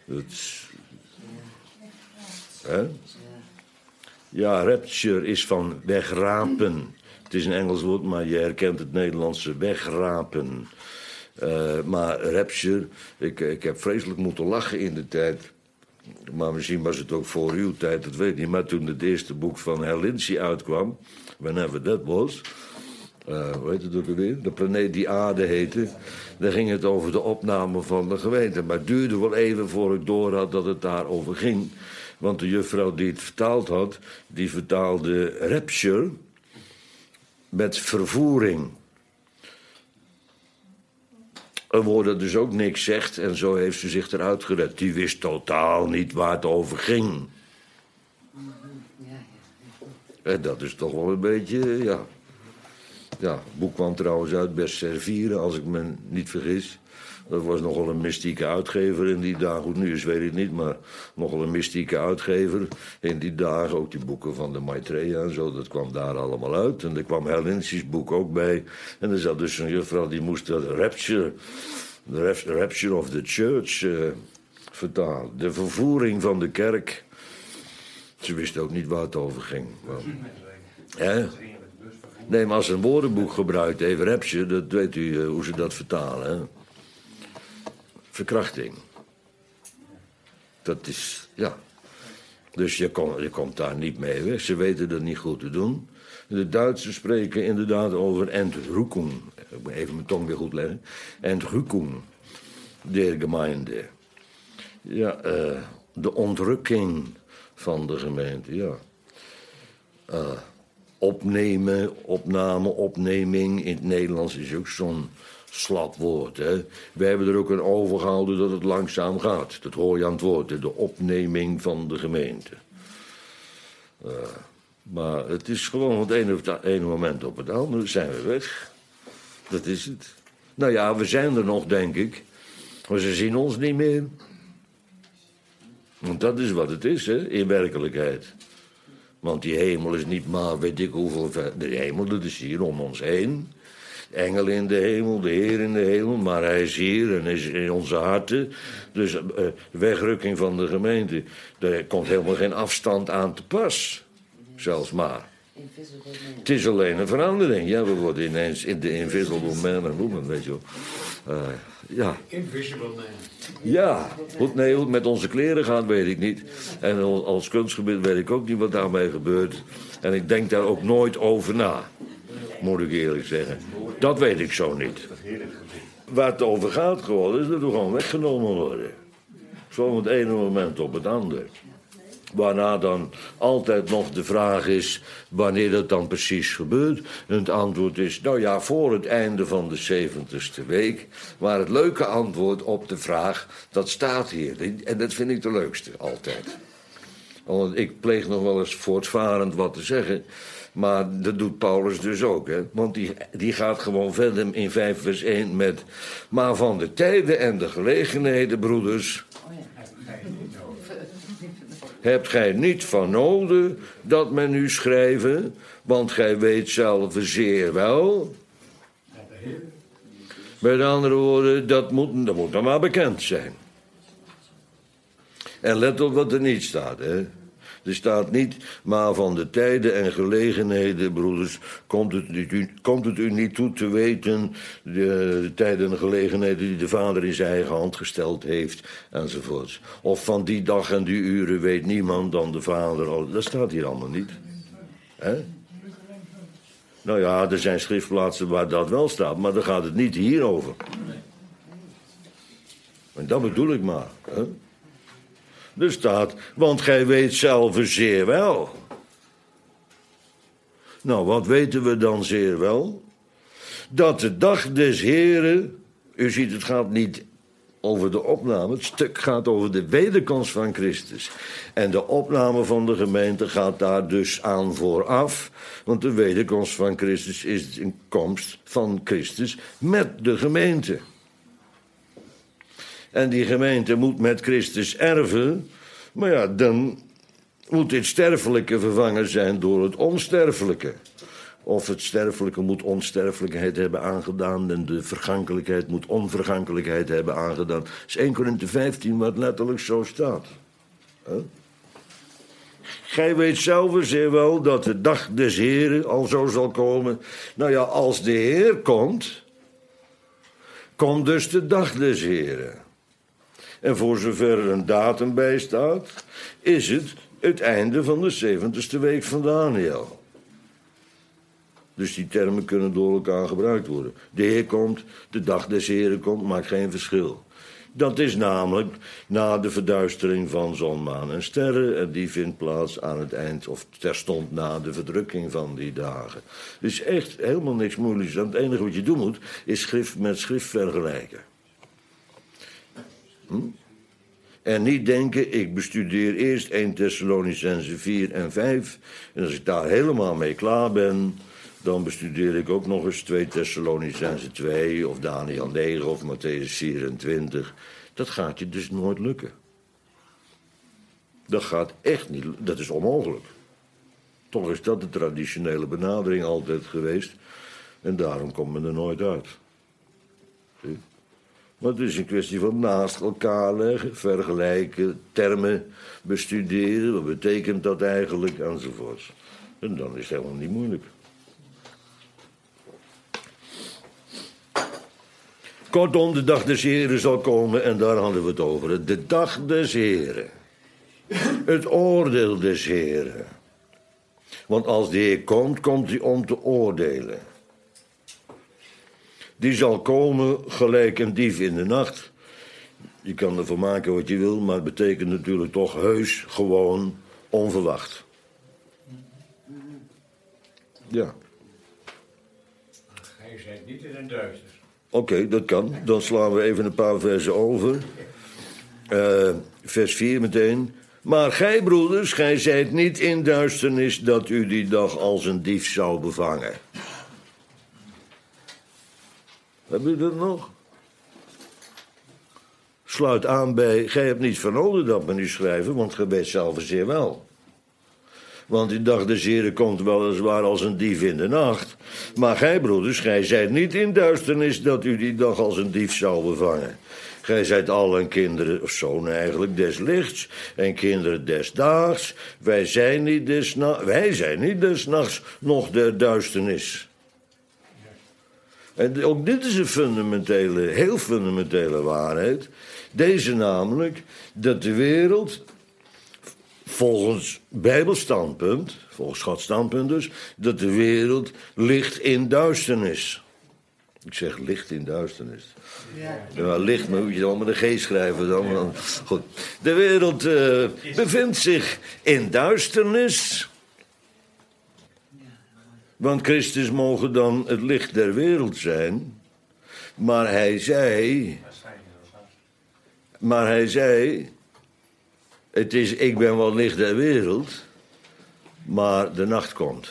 Ja, rapture is van wegrapen. Het is een Engels woord, maar je herkent het Nederlandse wegrapen. Maar rapture, ik heb vreselijk moeten lachen in de tijd. Maar misschien was het ook voor uw tijd, dat weet ik niet. Maar toen het eerste boek van Herlinci uitkwam, Whenever That Was, hoe heet het ook alweer? De planeet die aarde heette. Dan ging het over de opname van de gemeente. Maar het duurde wel even voor ik door had dat het daarover ging. Want de juffrouw die het vertaald had, die vertaalde rapture met vervoering. Een woord dat dus ook niks zegt, en zo heeft ze zich eruit gered. Die wist totaal niet waar het over ging. En dat is toch wel een beetje, ja. Het boek kwam trouwens uit, best servieren, als ik me niet vergis. Dat was nogal een mystieke uitgever in die dagen. Goed, nu is weet ik niet, maar nogal een mystieke uitgever in die dagen. Ook die boeken van de Maitreya en zo, dat kwam daar allemaal uit. En er kwam Helenistisch boek ook bij. En er zat dus een juffrouw die moest dat Rapture of the Church vertalen. De vervoering van de kerk. Ze wist ook niet waar het over ging. Nee, maar als ze een woordenboek gebruikt heeft, rapture, dat weet u hoe ze dat vertalen. Hè? Verkrachting. Dat is, ja. Dus je komt daar niet mee weg. Ze weten dat niet goed te doen. De Duitsers spreken inderdaad over Entrückung. Ik moet even mijn tong weer goed leggen. Entrückung der Gemeinde. Ja, de ontrukking van de gemeente, ja. Opneming. In het Nederlands is ook zo'n slap woord. Hè? We hebben er ook een overgehouden dat het langzaam gaat. Dat hoor je aan het woord, hè? De opneming van de gemeente. Maar het is gewoon van het ene moment op het andere zijn we weg. Dat is het. Nou ja, we zijn er nog, denk ik. Maar ze zien ons niet meer. Want dat is wat het is, hè, in werkelijkheid. Want die hemel is niet maar, weet ik hoeveel ver. De hemel, dat is hier om ons heen. Engelen in de hemel, de Heer in de hemel. Maar hij is hier en is in onze harten. Dus wegrukking van de gemeente. Daar komt helemaal geen afstand aan te pas. Zelfs maar. Het is alleen een verandering. Ja, we worden ineens in de invisible man en woman, weet je wel. Ja. Invisible man. Ja, goed, nee, hoe het met onze kleren gaat, weet ik niet. En als kunstgebied weet ik ook niet wat daarmee gebeurt. En ik denk daar ook nooit over na, moet ik eerlijk zeggen. Dat weet ik zo niet. Waar het over gaat gewoon, is dat we gewoon weggenomen worden. Zo van het ene moment op het andere. Waarna dan altijd nog de vraag is wanneer dat dan precies gebeurt. En het antwoord is, nou ja, voor het einde van de 70ste week. Maar het leuke antwoord op de vraag, dat staat hier. En dat vind ik de leukste, altijd. Want ik pleeg nog wel eens voortvarend wat te zeggen. Maar dat doet Paulus dus ook, hè. Want die gaat gewoon verder in 5 vers 1 met... Maar van de tijden en de gelegenheden, broeders... Hebt gij niet van noden dat men u schrijven, want gij weet zelf zeer wel. Met andere woorden, dat moet dan maar bekend zijn. En let op wat er niet staat, hè. Er staat niet, maar van de tijden en gelegenheden, broeders, komt het u niet toe te weten, de tijden en gelegenheden die de Vader in zijn eigen hand gesteld heeft, enzovoorts. Of van die dag en die uren weet niemand dan de Vader. Dat staat hier allemaal niet. Hè? Nou ja, er zijn schriftplaatsen waar dat wel staat, maar dan gaat het niet hier over. En dat bedoel ik maar, hè? Er staat, want gij weet zelf zeer wel. Nou, wat weten we dan zeer wel? Dat de dag des Heren, u ziet, het gaat niet over de opname, het stuk gaat over de wederkomst van Christus. En de opname van de gemeente gaat daar dus aan vooraf, want de wederkomst van Christus is een komst van Christus met de gemeente. En die gemeente moet met Christus erven. Maar ja, dan moet dit sterfelijke vervangen zijn door het onsterfelijke. Of het sterfelijke moet onsterfelijkheid hebben aangedaan... en de vergankelijkheid moet onvergankelijkheid hebben aangedaan. Dat is 1 Korinthe 15 wat letterlijk zo staat. Gij weet zelf zeer wel dat de dag des Heren al zo zal komen. Nou ja, als de Heer komt, komt dus de dag des Heren. En voor zover er een datum bij staat, is het einde van de 70ste week van Daniël. Dus die termen kunnen door elkaar gebruikt worden. De Heer komt, de dag des Heren komt, maakt geen verschil. Dat is namelijk na de verduistering van zon, maan en sterren. En die vindt plaats aan het eind, of terstond na de verdrukking van die dagen. Dus echt helemaal niks moeilijks. En het enige wat je doen moet, is schrift met schrift vergelijken. En niet denken, ik bestudeer eerst 1 Thessalonicenzen 4 en 5. En als ik daar helemaal mee klaar ben, Dan bestudeer ik ook nog eens 2 Thessalonicenzen 2... of Daniel 9 of Matthäus 24. Dat gaat je dus nooit lukken. Dat gaat echt niet. Dat is onmogelijk. Toch is dat de traditionele benadering altijd geweest. En daarom komt men er nooit uit. Zie? Maar het is een kwestie van naast elkaar leggen, vergelijken, termen bestuderen. Wat betekent dat eigenlijk, enzovoorts. En dan is het helemaal niet moeilijk. Kortom, de dag des Heren zal komen en daar hadden we het over. De dag des Heren. Het oordeel des Heren. Want als de Heer komt, komt hij om te oordelen. Die zal komen gelijk een dief in de nacht. Je kan ervan maken wat je wil, maar het betekent natuurlijk toch heus, gewoon, onverwacht. Ja. Hij zei niet in het duister. Oké, dat kan. Dan slaan we even een paar versen over. Vers 4 meteen. Maar gij, broeders, gij zijt niet in duisternis dat u die dag als een dief zou bevangen. Heb u dat nog? Sluit aan bij, gij hebt niet vernomen dat men u schrijven, want gij weet zelf zeer wel. Want die dag des Heren komt weliswaar als een dief in de nacht. Maar gij, broeders, gij zijt niet in duisternis dat u die dag als een dief zou bevangen. Gij zijt allen kinderen, of zonen eigenlijk, des lichts en kinderen des daags. Wij zijn niet des nachts, noch der duisternis. En ook dit is een heel fundamentele waarheid. Deze namelijk, dat de wereld, volgens Bijbelstandpunt, volgens Gods standpunt dus, dat de wereld ligt in duisternis. Ik zeg licht in duisternis. Ja, licht, maar moet je dan met een G schrijven dan. Goed. De wereld bevindt zich in duisternis. Want Christus mogen dan het licht der wereld zijn. Maar hij zei, ik ben wel licht der wereld, maar de nacht komt.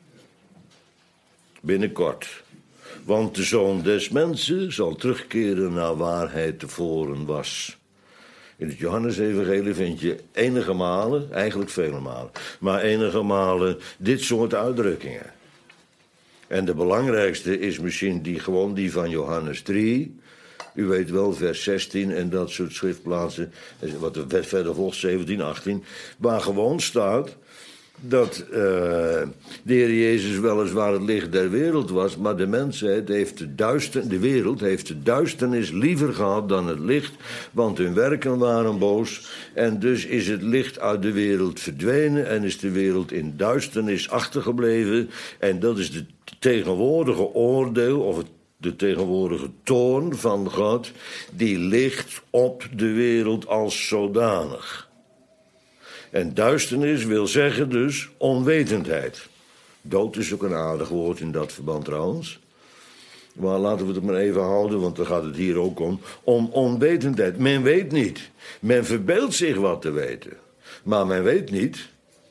Binnenkort. Want de Zoon des Mensen zal terugkeren naar waar hij tevoren was. In het Johannesevangelie vind je enige malen, eigenlijk vele malen, maar enige malen dit soort uitdrukkingen. En de belangrijkste is misschien die van Johannes 3. U weet wel, vers 16 en dat soort schriftplaatsen. Wat er verder volgt, 17, 18. Waar gewoon staat dat de Heer Jezus weliswaar het licht der wereld was, maar de mensheid heeft de wereld heeft de duisternis liever gehad dan het licht, want hun werken waren boos. En dus is het licht uit de wereld verdwenen en is de wereld in duisternis achtergebleven. En dat is de tegenwoordige oordeel, of de tegenwoordige toorn van God, die ligt op de wereld als zodanig. En duisternis wil zeggen dus onwetendheid. Dood is ook een aardig woord in dat verband trouwens. Maar laten we het maar even houden, want daar gaat het hier ook om. Om onwetendheid. Men weet niet. Men verbeeldt zich wat te weten. Maar men weet niet.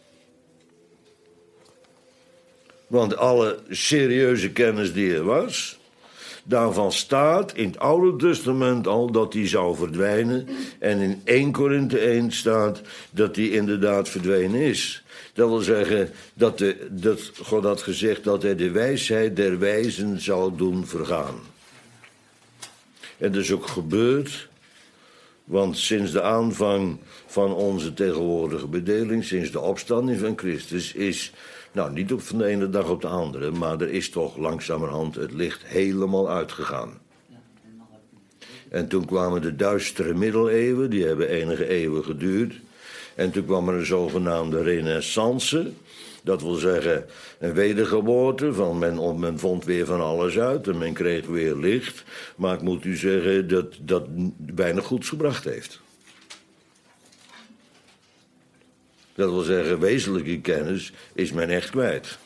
Want alle serieuze kennis die er was, daarvan staat in het Oude Testament al dat die zou verdwijnen. En in 1 Korinthe 1 staat dat die inderdaad verdwenen is. Dat wil zeggen dat God had gezegd dat hij de wijsheid der wijzen zou doen vergaan. En dat is ook gebeurd. Want sinds de aanvang van onze tegenwoordige bedeling, sinds de opstanding van Christus, is, nou niet van de ene dag op de andere, maar er is toch langzamerhand het licht helemaal uitgegaan. En toen kwamen de duistere middeleeuwen, die hebben enige eeuwen geduurd. En toen kwam er een zogenaamde renaissance. Dat wil zeggen een wedergeboorte, van men vond weer van alles uit en men kreeg weer licht. Maar ik moet u zeggen dat dat weinig goeds gebracht heeft. Dat wil zeggen, wezenlijke kennis is men echt kwijt.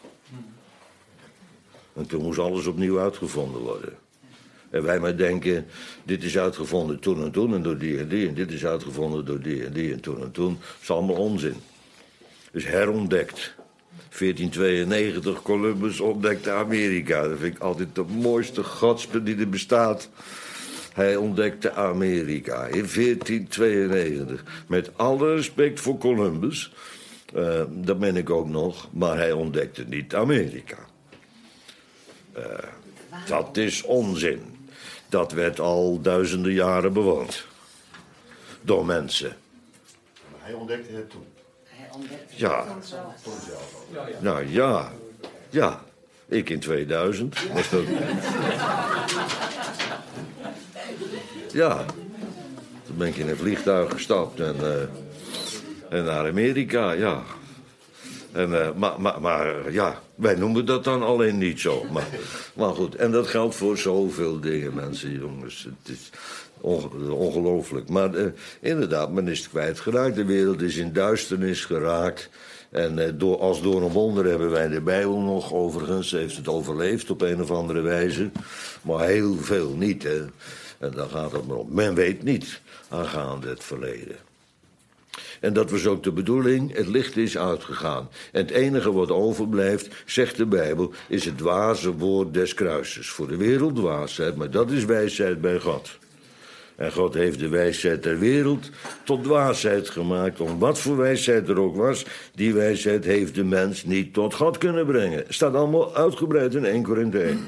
En toen moest alles opnieuw uitgevonden worden. En wij maar denken, dit is uitgevonden toen en door die en die. En dit is uitgevonden door die en die en toen. Dat is allemaal onzin. Dus herontdekt. 1492, Columbus ontdekte Amerika. Dat vind ik altijd de mooiste godspe die er bestaat. Hij ontdekte Amerika in 1492. Met alle respect voor Columbus, dat ben ik ook nog, maar hij ontdekte niet Amerika. Dat is onzin. Dat werd al duizenden jaren bewoond. Door mensen. Maar hij ontdekte het toen. Ja. Toen zelf ook. Nou ja. Ja. Ik in 2000. Was dat... Ja. Toen ben ik in een vliegtuig gestapt en naar Amerika, ja. Maar ja, wij noemen dat dan alleen niet zo. Maar goed, en dat geldt voor zoveel dingen, mensen, jongens. Het is ongelooflijk. Maar inderdaad, men is het kwijtgeraakt. De wereld is in duisternis geraakt. En als door een wonder hebben wij de Bijbel nog, overigens. Heeft het overleefd op een of andere wijze. Maar heel veel niet, hè. En daar gaat het maar om. Men weet niet aangaande het verleden. En dat was ook de bedoeling. Het licht is uitgegaan. En het enige wat overblijft, zegt de Bijbel, is het dwaze woord des kruises. Voor de wereld dwaasheid, maar dat is wijsheid bij God. En God heeft de wijsheid der wereld tot dwaasheid gemaakt. Om wat voor wijsheid er ook was, die wijsheid heeft de mens niet tot God kunnen brengen. Het staat allemaal uitgebreid in 1 Korinthe 1.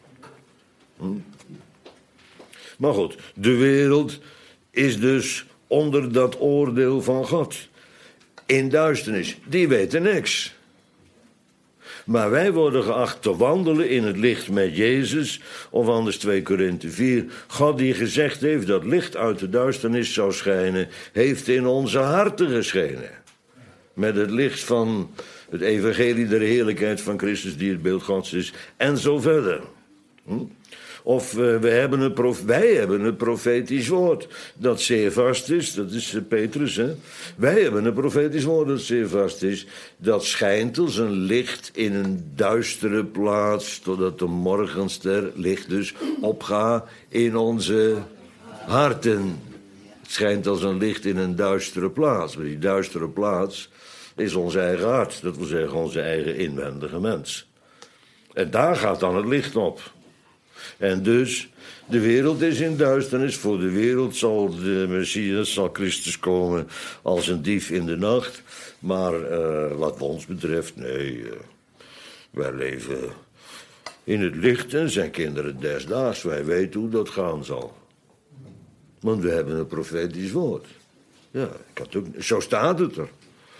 Maar goed, de wereld is dus onder dat oordeel van God. In duisternis. Die weten niks. Maar wij worden geacht te wandelen in het licht met Jezus. Of anders 2 Korinthe 4. God die gezegd heeft dat licht uit de duisternis zou schijnen, heeft in onze harten geschenen. Met het licht van het evangelie der heerlijkheid van Christus die het beeld Gods is. En zo verder. Of wij hebben een profetisch woord dat zeer vast is. Dat is Petrus, hè. Wij hebben een profetisch woord dat zeer vast is. Dat schijnt als een licht in een duistere plaats, totdat de morgenster licht dus opgaat in onze harten. Het schijnt als een licht in een duistere plaats. Maar die duistere plaats is ons eigen hart. Dat wil zeggen onze eigen inwendige mens. En daar gaat dan het licht op. En dus, de wereld is in duisternis. Voor de wereld zal de Messias, zal Christus komen als een dief in de nacht. Maar wat ons betreft, nee. Wij leven in het licht en zijn kinderen desdaags. Wij weten hoe dat gaan zal. Want we hebben een profetisch woord. Ja, zo staat het er.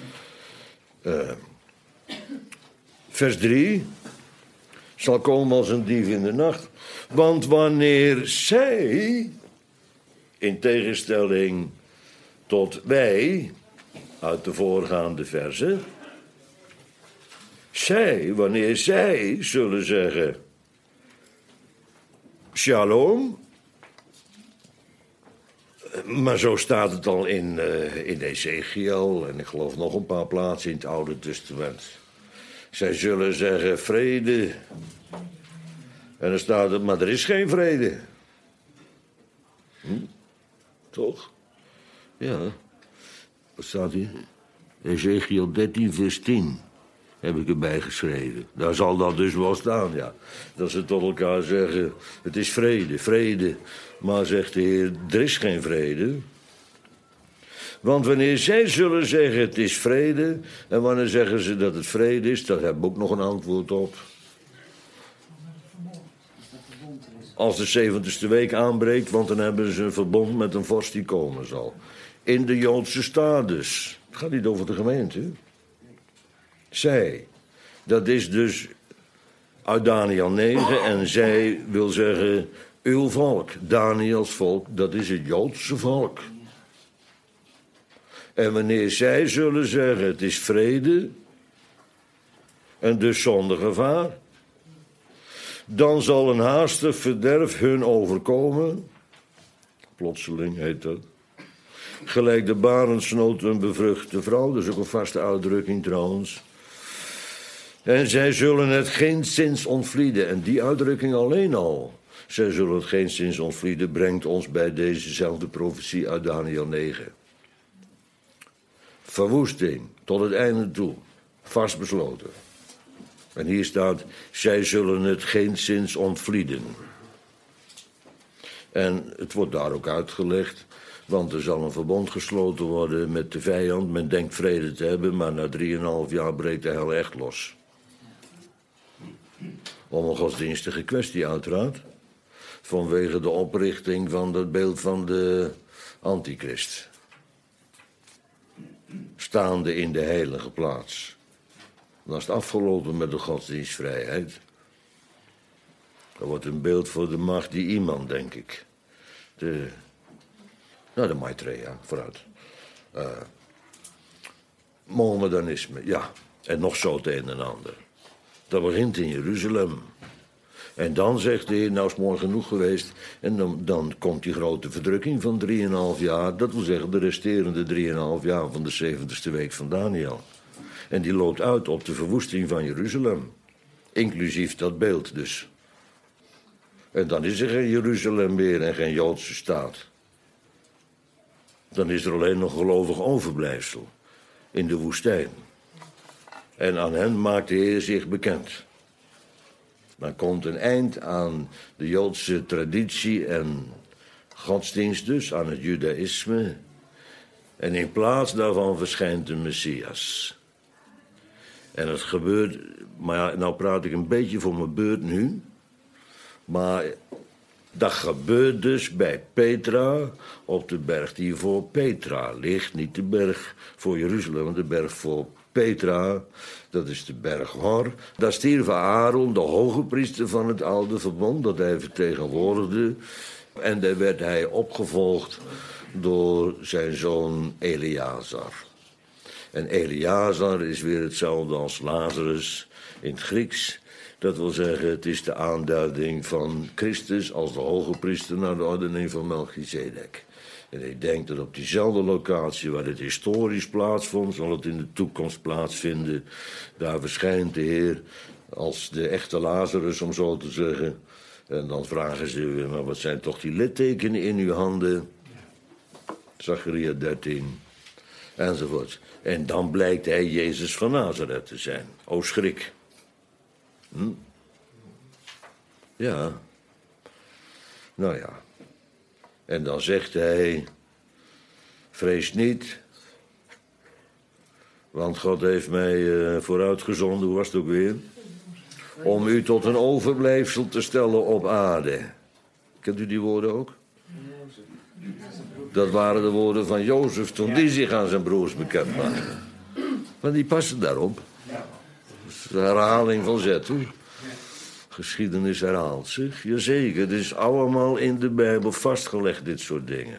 Vers 3. Zal komen als een dief in de nacht. Want wanneer zij, in tegenstelling tot wij, uit de voorgaande verzen, wanneer zij zullen zeggen, shalom, maar zo staat het al in Ezekiel en ik geloof nog een paar plaatsen in het Oude Testament. Zij zullen zeggen vrede. En dan staat er, maar er is geen vrede. Toch? Ja. Wat staat hier? Ezekiel 13 vers 10 heb ik erbij geschreven. Daar zal dat dus wel staan, ja. Dat ze tot elkaar zeggen, het is vrede, vrede. Maar zegt de Heer, er is geen vrede. Want wanneer zij zullen zeggen het is vrede, en wanneer zeggen ze dat het vrede is, daar hebben we ook nog een antwoord op. Als de 70ste week aanbreekt, want dan hebben ze een verbond met een vorst die komen zal. In de Joodse staat dus. Het gaat niet over de gemeente. Zij. Dat is dus uit Daniel 9 en zij wil zeggen uw volk. Daniels volk, dat is het Joodse volk. En wanneer zij zullen zeggen het is vrede en dus zonder gevaar, dan zal een haastig verderf hun overkomen. Plotseling heet dat. Gelijk de barensnood een bevruchte vrouw. Dat is ook een vaste uitdrukking trouwens. En zij zullen het geenszins ontvlieden. En die uitdrukking alleen al. Zij zullen het geenszins ontvlieden. Brengt ons bij dezezelfde profetie uit Daniel 9. Verwoesting tot het einde toe. Vastbesloten. En hier staat, zij zullen het geenszins ontvlieden. En het wordt daar ook uitgelegd, want er zal een verbond gesloten worden met de vijand. Men denkt vrede te hebben, maar na 3,5 jaar breekt de hel echt los. Om een godsdienstige kwestie uiteraard. Vanwege de oprichting van het beeld van de antichrist. Staande in de heilige plaats. Dan is het afgelopen met de godsdienstvrijheid. Dat wordt een beeld voor de macht die iemand, denk ik. De Maitreya, vooruit. Mohammedanisme, ja. En nog zo het een en ander. Dat begint in Jeruzalem. En dan zegt de Heer, nou is mooi genoeg geweest. En dan komt die grote verdrukking van 3,5 jaar. Dat wil zeggen de resterende 3,5 jaar van de 70ste week van Daniel. En die loopt uit op de verwoesting van Jeruzalem. Inclusief dat beeld dus. En dan is er geen Jeruzalem meer en geen Joodse staat. Dan is er alleen nog gelovig overblijfsel in de woestijn. En aan hen maakt de Heer zich bekend. Dan komt een eind aan de Joodse traditie en godsdienst dus, aan het judaïsme. En in plaats daarvan verschijnt de Messias. En het gebeurt, maar ja, nou praat ik een beetje voor mijn beurt nu. Maar dat gebeurt dus bij Petra, op de berg die voor Petra ligt. Niet de berg voor Jeruzalem, maar de berg voor Petra. Dat is de berg Hor. Daar stierf Aaron, de hoge priester van het oude verbond, dat hij vertegenwoordigde. En daar werd hij opgevolgd door zijn zoon Eleazar. En Eleazar is weer hetzelfde als Lazarus in het Grieks. Dat wil zeggen, het is de aanduiding van Christus als de hoge priester naar de ordening van Melchizedek. En ik denk dat op diezelfde locatie waar het historisch plaatsvond, zal het in de toekomst plaatsvinden. Daar verschijnt de Heer als de echte Lazarus, om zo te zeggen. En dan vragen ze weer, maar wat zijn toch die littekenen in uw handen? Zacharia 13, enzovoort. En dan blijkt hij Jezus van Nazareth te zijn. O schrik. Ja. Nou ja. En dan zegt hij, vrees niet, want God heeft mij vooruitgezonden, hoe was het ook weer? Om u tot een overblijfsel te stellen op aarde. Kent u die woorden ook? Dat waren de woorden van Jozef toen die zich aan zijn broers bekend maakte. Maar die passen daarop. Dat is de herhaling van zetten. Geschiedenis herhaalt zich. Jazeker, het is allemaal in de Bijbel vastgelegd, dit soort dingen.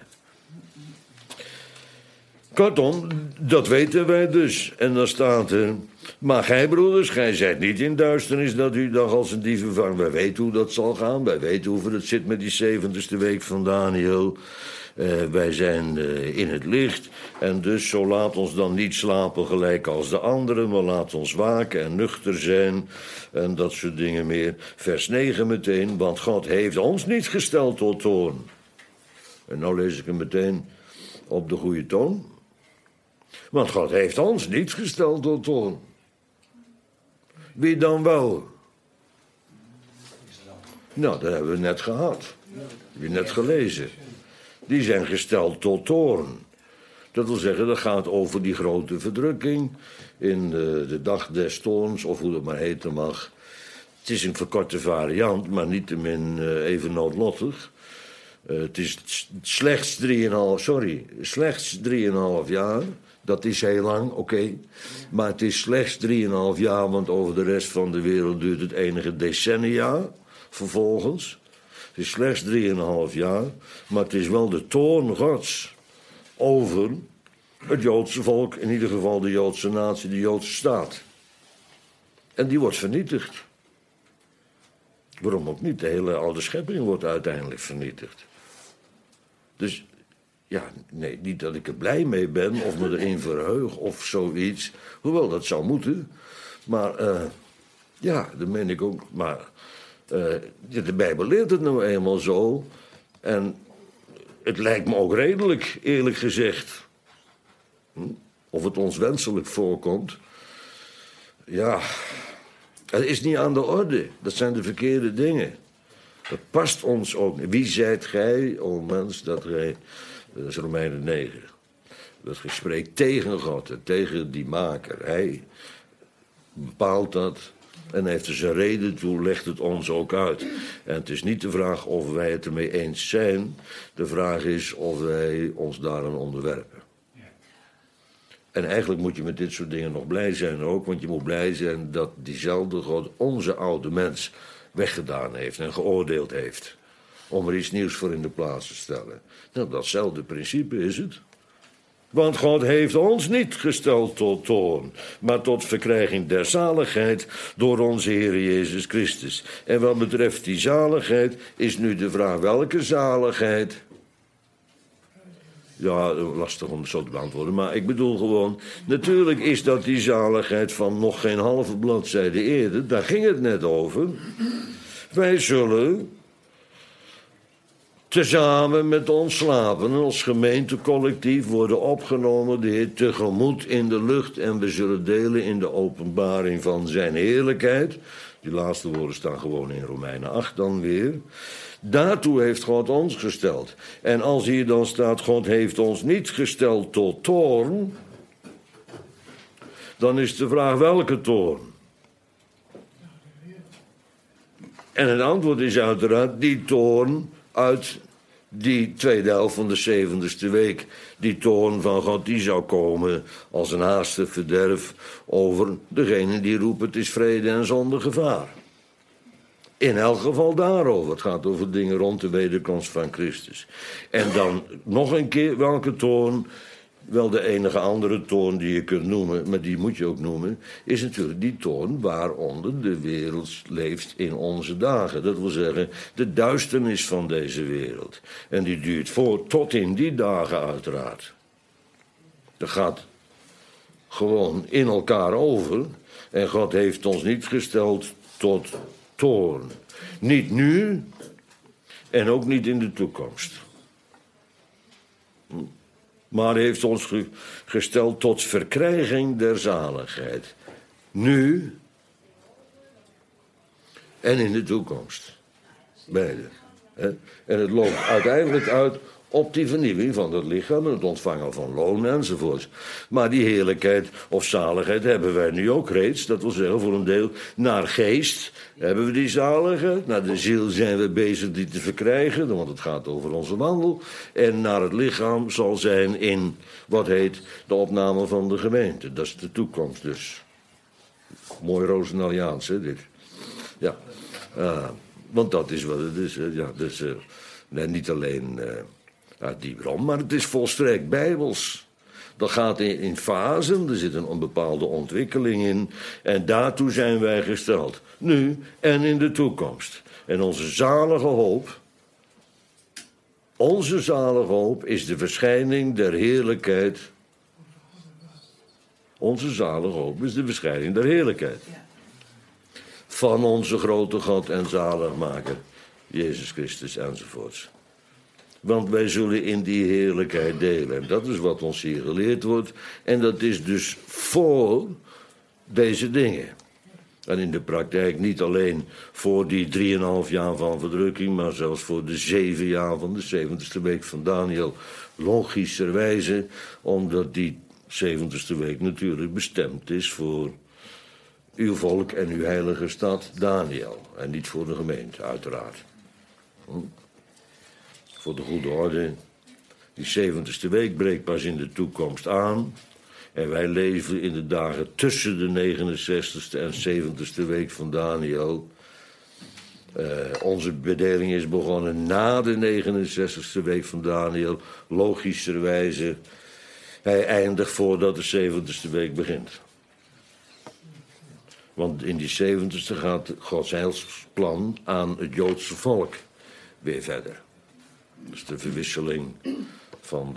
Kortom, dat weten wij dus. En dan staat er, maar gij broeders, gij zijt niet in duisternis dat u dag als een dieven vangt. Wij weten hoe dat zal gaan. Wij weten hoe het zit met die 70ste week van Daniel. Wij zijn in het licht. En dus zo laat ons dan niet slapen gelijk als de anderen, maar laat ons waken en nuchter zijn. En dat soort dingen meer. Vers 9 meteen, want God heeft ons niet gesteld tot toorn. En nou lees ik hem meteen op de goede toon. Want God heeft ons niet gesteld tot toorn. Wie dan wel? Nou, dat hebben we net gehad. Heb je net gelezen. Die zijn gesteld tot toorn. Dat wil zeggen, dat gaat over die grote verdrukking in de dag des toorns, of hoe dat maar heten mag. Het is een verkorte variant, maar niettemin even noodlottig. Het is slechts 3,5 jaar. Dat is heel lang, oké. Maar het is slechts 3,5 jaar, want over de rest van de wereld duurt het enige decennia vervolgens. Het is slechts 3,5 jaar, maar het is wel de toorn Gods over het Joodse volk, in ieder geval de Joodse natie, de Joodse staat. En die wordt vernietigd. Waarom ook niet? De hele oude schepping wordt uiteindelijk vernietigd. Dus, ja, nee, niet dat ik er blij mee ben of me erin verheug of zoiets. Hoewel, dat zou moeten. Maar, ja, dat meen ik ook. Maar, de Bijbel leert het nou eenmaal zo. En het lijkt me ook redelijk, eerlijk gezegd. Of het ons wenselijk voorkomt. Ja, het is niet aan de orde. Dat zijn de verkeerde dingen. Dat past ons ook niet. Wie zijt gij, o mens, dat gij... Dat is Romeinen 9. Dat je spreekt tegen God en tegen die maker. Hij bepaalt dat en heeft er zijn reden toe, legt het ons ook uit. En het is niet de vraag of wij het ermee eens zijn. De vraag is of wij ons daaraan onderwerpen. En eigenlijk moet je met dit soort dingen nog blij zijn ook. Want je moet blij zijn dat diezelfde God onze oude mens weggedaan heeft en geoordeeld heeft. Om er iets nieuws voor in de plaats te stellen. Nou, datzelfde principe is het. Want God heeft ons niet gesteld tot toorn, maar tot verkrijging der zaligheid door onze Heer Jezus Christus. En wat betreft die zaligheid is nu de vraag welke zaligheid? Ja, lastig om zo te beantwoorden, maar ik bedoel gewoon... Natuurlijk is dat die zaligheid van nog geen halve bladzijde eerder, daar ging het net over. Wij zullen tezamen met ons slaven en ons gemeentecollectief worden opgenomen de Heer tegemoet in de lucht en we zullen delen in de openbaring van zijn heerlijkheid. Die laatste woorden staan gewoon in Romeinen 8 dan weer. Daartoe heeft God ons gesteld. En als hier dan staat, God heeft ons niet gesteld tot toorn, dan is de vraag welke toorn? En het antwoord is uiteraard die toorn uit die tweede helft van de 70ste week. Die toorn van God die zou komen als een haastig verderf over degene die roept het is vrede en zonder gevaar. In elk geval daarover. Het gaat over dingen rond de wederkomst van Christus. En dan nog een keer welke toorn? Wel, de enige andere toorn die je kunt noemen, maar die moet je ook noemen, is natuurlijk die toorn waaronder de wereld leeft in onze dagen. Dat wil zeggen, de duisternis van deze wereld. En die duurt voort tot in die dagen uiteraard. Dat gaat gewoon in elkaar over. En God heeft ons niet gesteld tot toorn. Niet nu en ook niet in de toekomst. Maar heeft ons gesteld tot verkrijging der zaligheid. Nu en in de toekomst. Beide. En het loopt uiteindelijk uit op die vernieuwing van het lichaam en het ontvangen van loon enzovoort. Maar die heerlijkheid of zaligheid hebben wij nu ook reeds. Dat wil zeggen voor een deel naar geest hebben we die zaligheid. Naar de ziel zijn we bezig die te verkrijgen, want het gaat over onze wandel. En naar het lichaam zal zijn in wat heet de opname van de gemeente. Dat is de toekomst dus. Mooi Rozenaliaans, hè, dit. Ja, want dat is wat het is. Hè. Ja, dus, niet alleen uit die bron, maar het is volstrekt bijbels. Dat gaat in fasen, er zit een bepaalde ontwikkeling in. En daartoe zijn wij gesteld. Nu en in de toekomst. En onze zalige hoop is de verschijning der heerlijkheid. Onze zalige hoop is de verschijning der heerlijkheid. Van onze grote God en zaligmaker, Jezus Christus enzovoorts. Want wij zullen in die heerlijkheid delen. En dat is wat ons hier geleerd wordt. En dat is dus voor deze dingen. En in de praktijk niet alleen voor die 3,5 jaar van verdrukking, maar zelfs voor de 7 jaar van de 70ste week van Daniel. Logischerwijze, omdat die 70ste week natuurlijk bestemd is voor uw volk en uw heilige stad Daniel. En niet voor de gemeente, uiteraard. Voor de goede orde. Die 70ste week breekt pas in de toekomst aan. En wij leven in de dagen tussen de 69ste en 70ste week van Daniel. Onze bedeling is begonnen na de 69ste week van Daniel. Logischerwijze. Hij eindigt voordat de 70ste week begint. Want in die 70ste gaat Gods heilsplan aan het Joodse volk weer verder. Dus de verwisseling van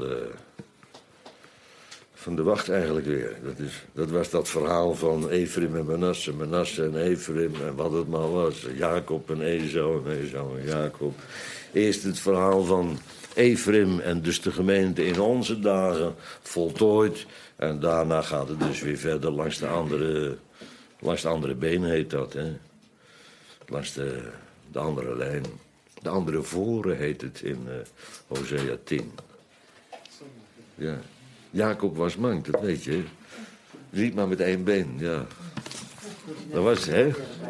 de wacht eigenlijk weer. Dat was dat verhaal van Efraim en Manasse. Manasse en Efraim en wat het maar was. Jacob en Esau en Esau en Jacob. Eerst het verhaal van Efraim en dus de gemeente in onze dagen voltooid. En daarna gaat het dus weer verder langs de andere Langs de andere benen heet dat, hè. Langs de andere lijn. De andere voren heet het in Hosea 10. Ja. Jacob was mank, dat weet je. Liep maar met één been, ja. Dat was, hè?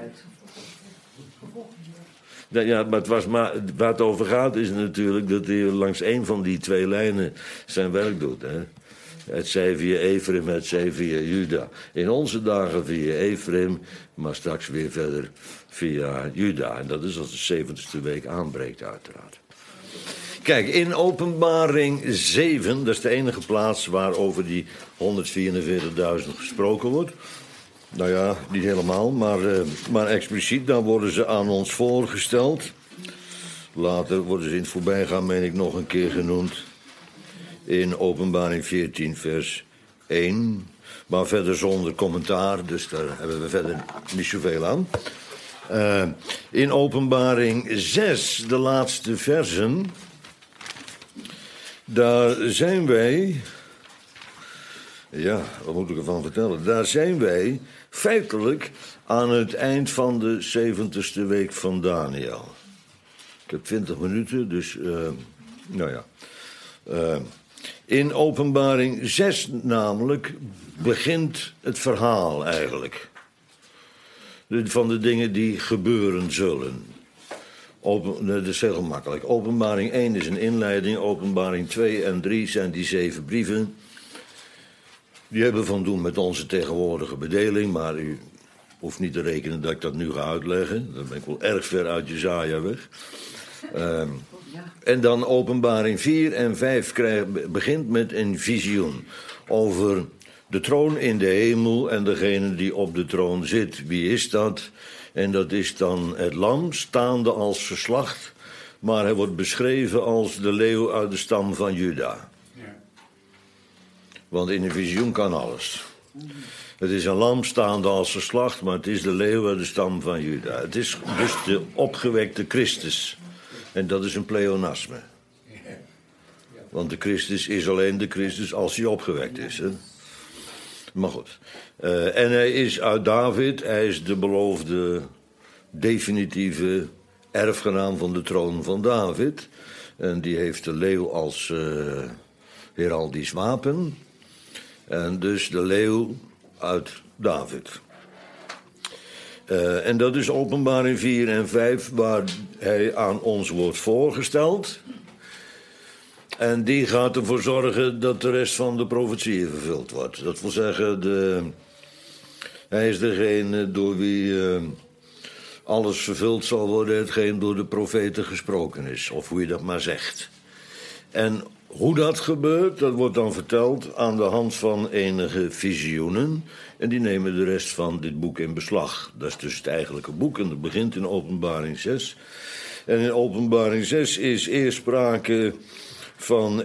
Ja, maar waar het over gaat is natuurlijk dat hij langs één van die twee lijnen zijn werk doet, hè. Het zij via Ephraim, het zij via Juda. In onze dagen via Ephraim, maar straks weer verder via Juda. En dat is als de 70ste week aanbreekt, uiteraard. Kijk, in Openbaring 7, dat is de enige plaats waar over die 144.000 gesproken wordt. Nou ja, niet helemaal, maar expliciet, dan worden ze aan ons voorgesteld. Later worden ze in het voorbijgaan, meen ik, nog een keer genoemd. In Openbaring 14, vers 1. Maar verder zonder commentaar, dus daar hebben we verder niet zoveel aan. In Openbaring 6, de laatste versen. Daar zijn wij. Ja, wat moet ik ervan vertellen? Daar zijn wij feitelijk aan het eind van de 70ste week van Daniël. Ik heb 20 minuten, dus nou ja. In Openbaring 6 namelijk begint het verhaal eigenlijk. Van de dingen die gebeuren zullen. Dat is heel gemakkelijk. Openbaring 1 is een inleiding. Openbaring 2 en 3 zijn die 7 brieven. Die hebben van doen met onze tegenwoordige bedeling. Maar u hoeft niet te rekenen dat ik dat nu ga uitleggen. Dan ben ik wel erg ver uit Jesaja weg. En dan Openbaring 4 en 5 begint met een visioen over de troon in de hemel en degene die op de troon zit. Wie is dat? En dat is dan het lam, staande als geslacht, maar hij wordt beschreven als de leeuw uit de stam van Juda. Ja. Want in een visioen kan alles. Het is een lam staande als geslacht, maar het is de leeuw uit de stam van Juda. Het is dus de opgewekte Christus. En dat is een pleonasme. Want de Christus is alleen de Christus als hij opgewekt is. Hè? Maar goed. En hij is uit David. Hij is de beloofde definitieve erfgenaam van de troon van David. En die heeft de leeuw als heraldisch wapen. En dus de leeuw uit David. En dat is Openbaring 4 en 5 waar hij aan ons wordt voorgesteld. En die gaat ervoor zorgen dat de rest van de profetieën vervuld wordt. Dat wil zeggen, hij is degene door wie alles vervuld zal worden, hetgeen door de profeten gesproken is. Of hoe je dat maar zegt. En hoe dat gebeurt, dat wordt dan verteld aan de hand van enige visioenen. En die nemen de rest van dit boek in beslag. Dat is dus het eigenlijke boek en dat begint in Openbaring 6. En in Openbaring 6 is eerst sprake van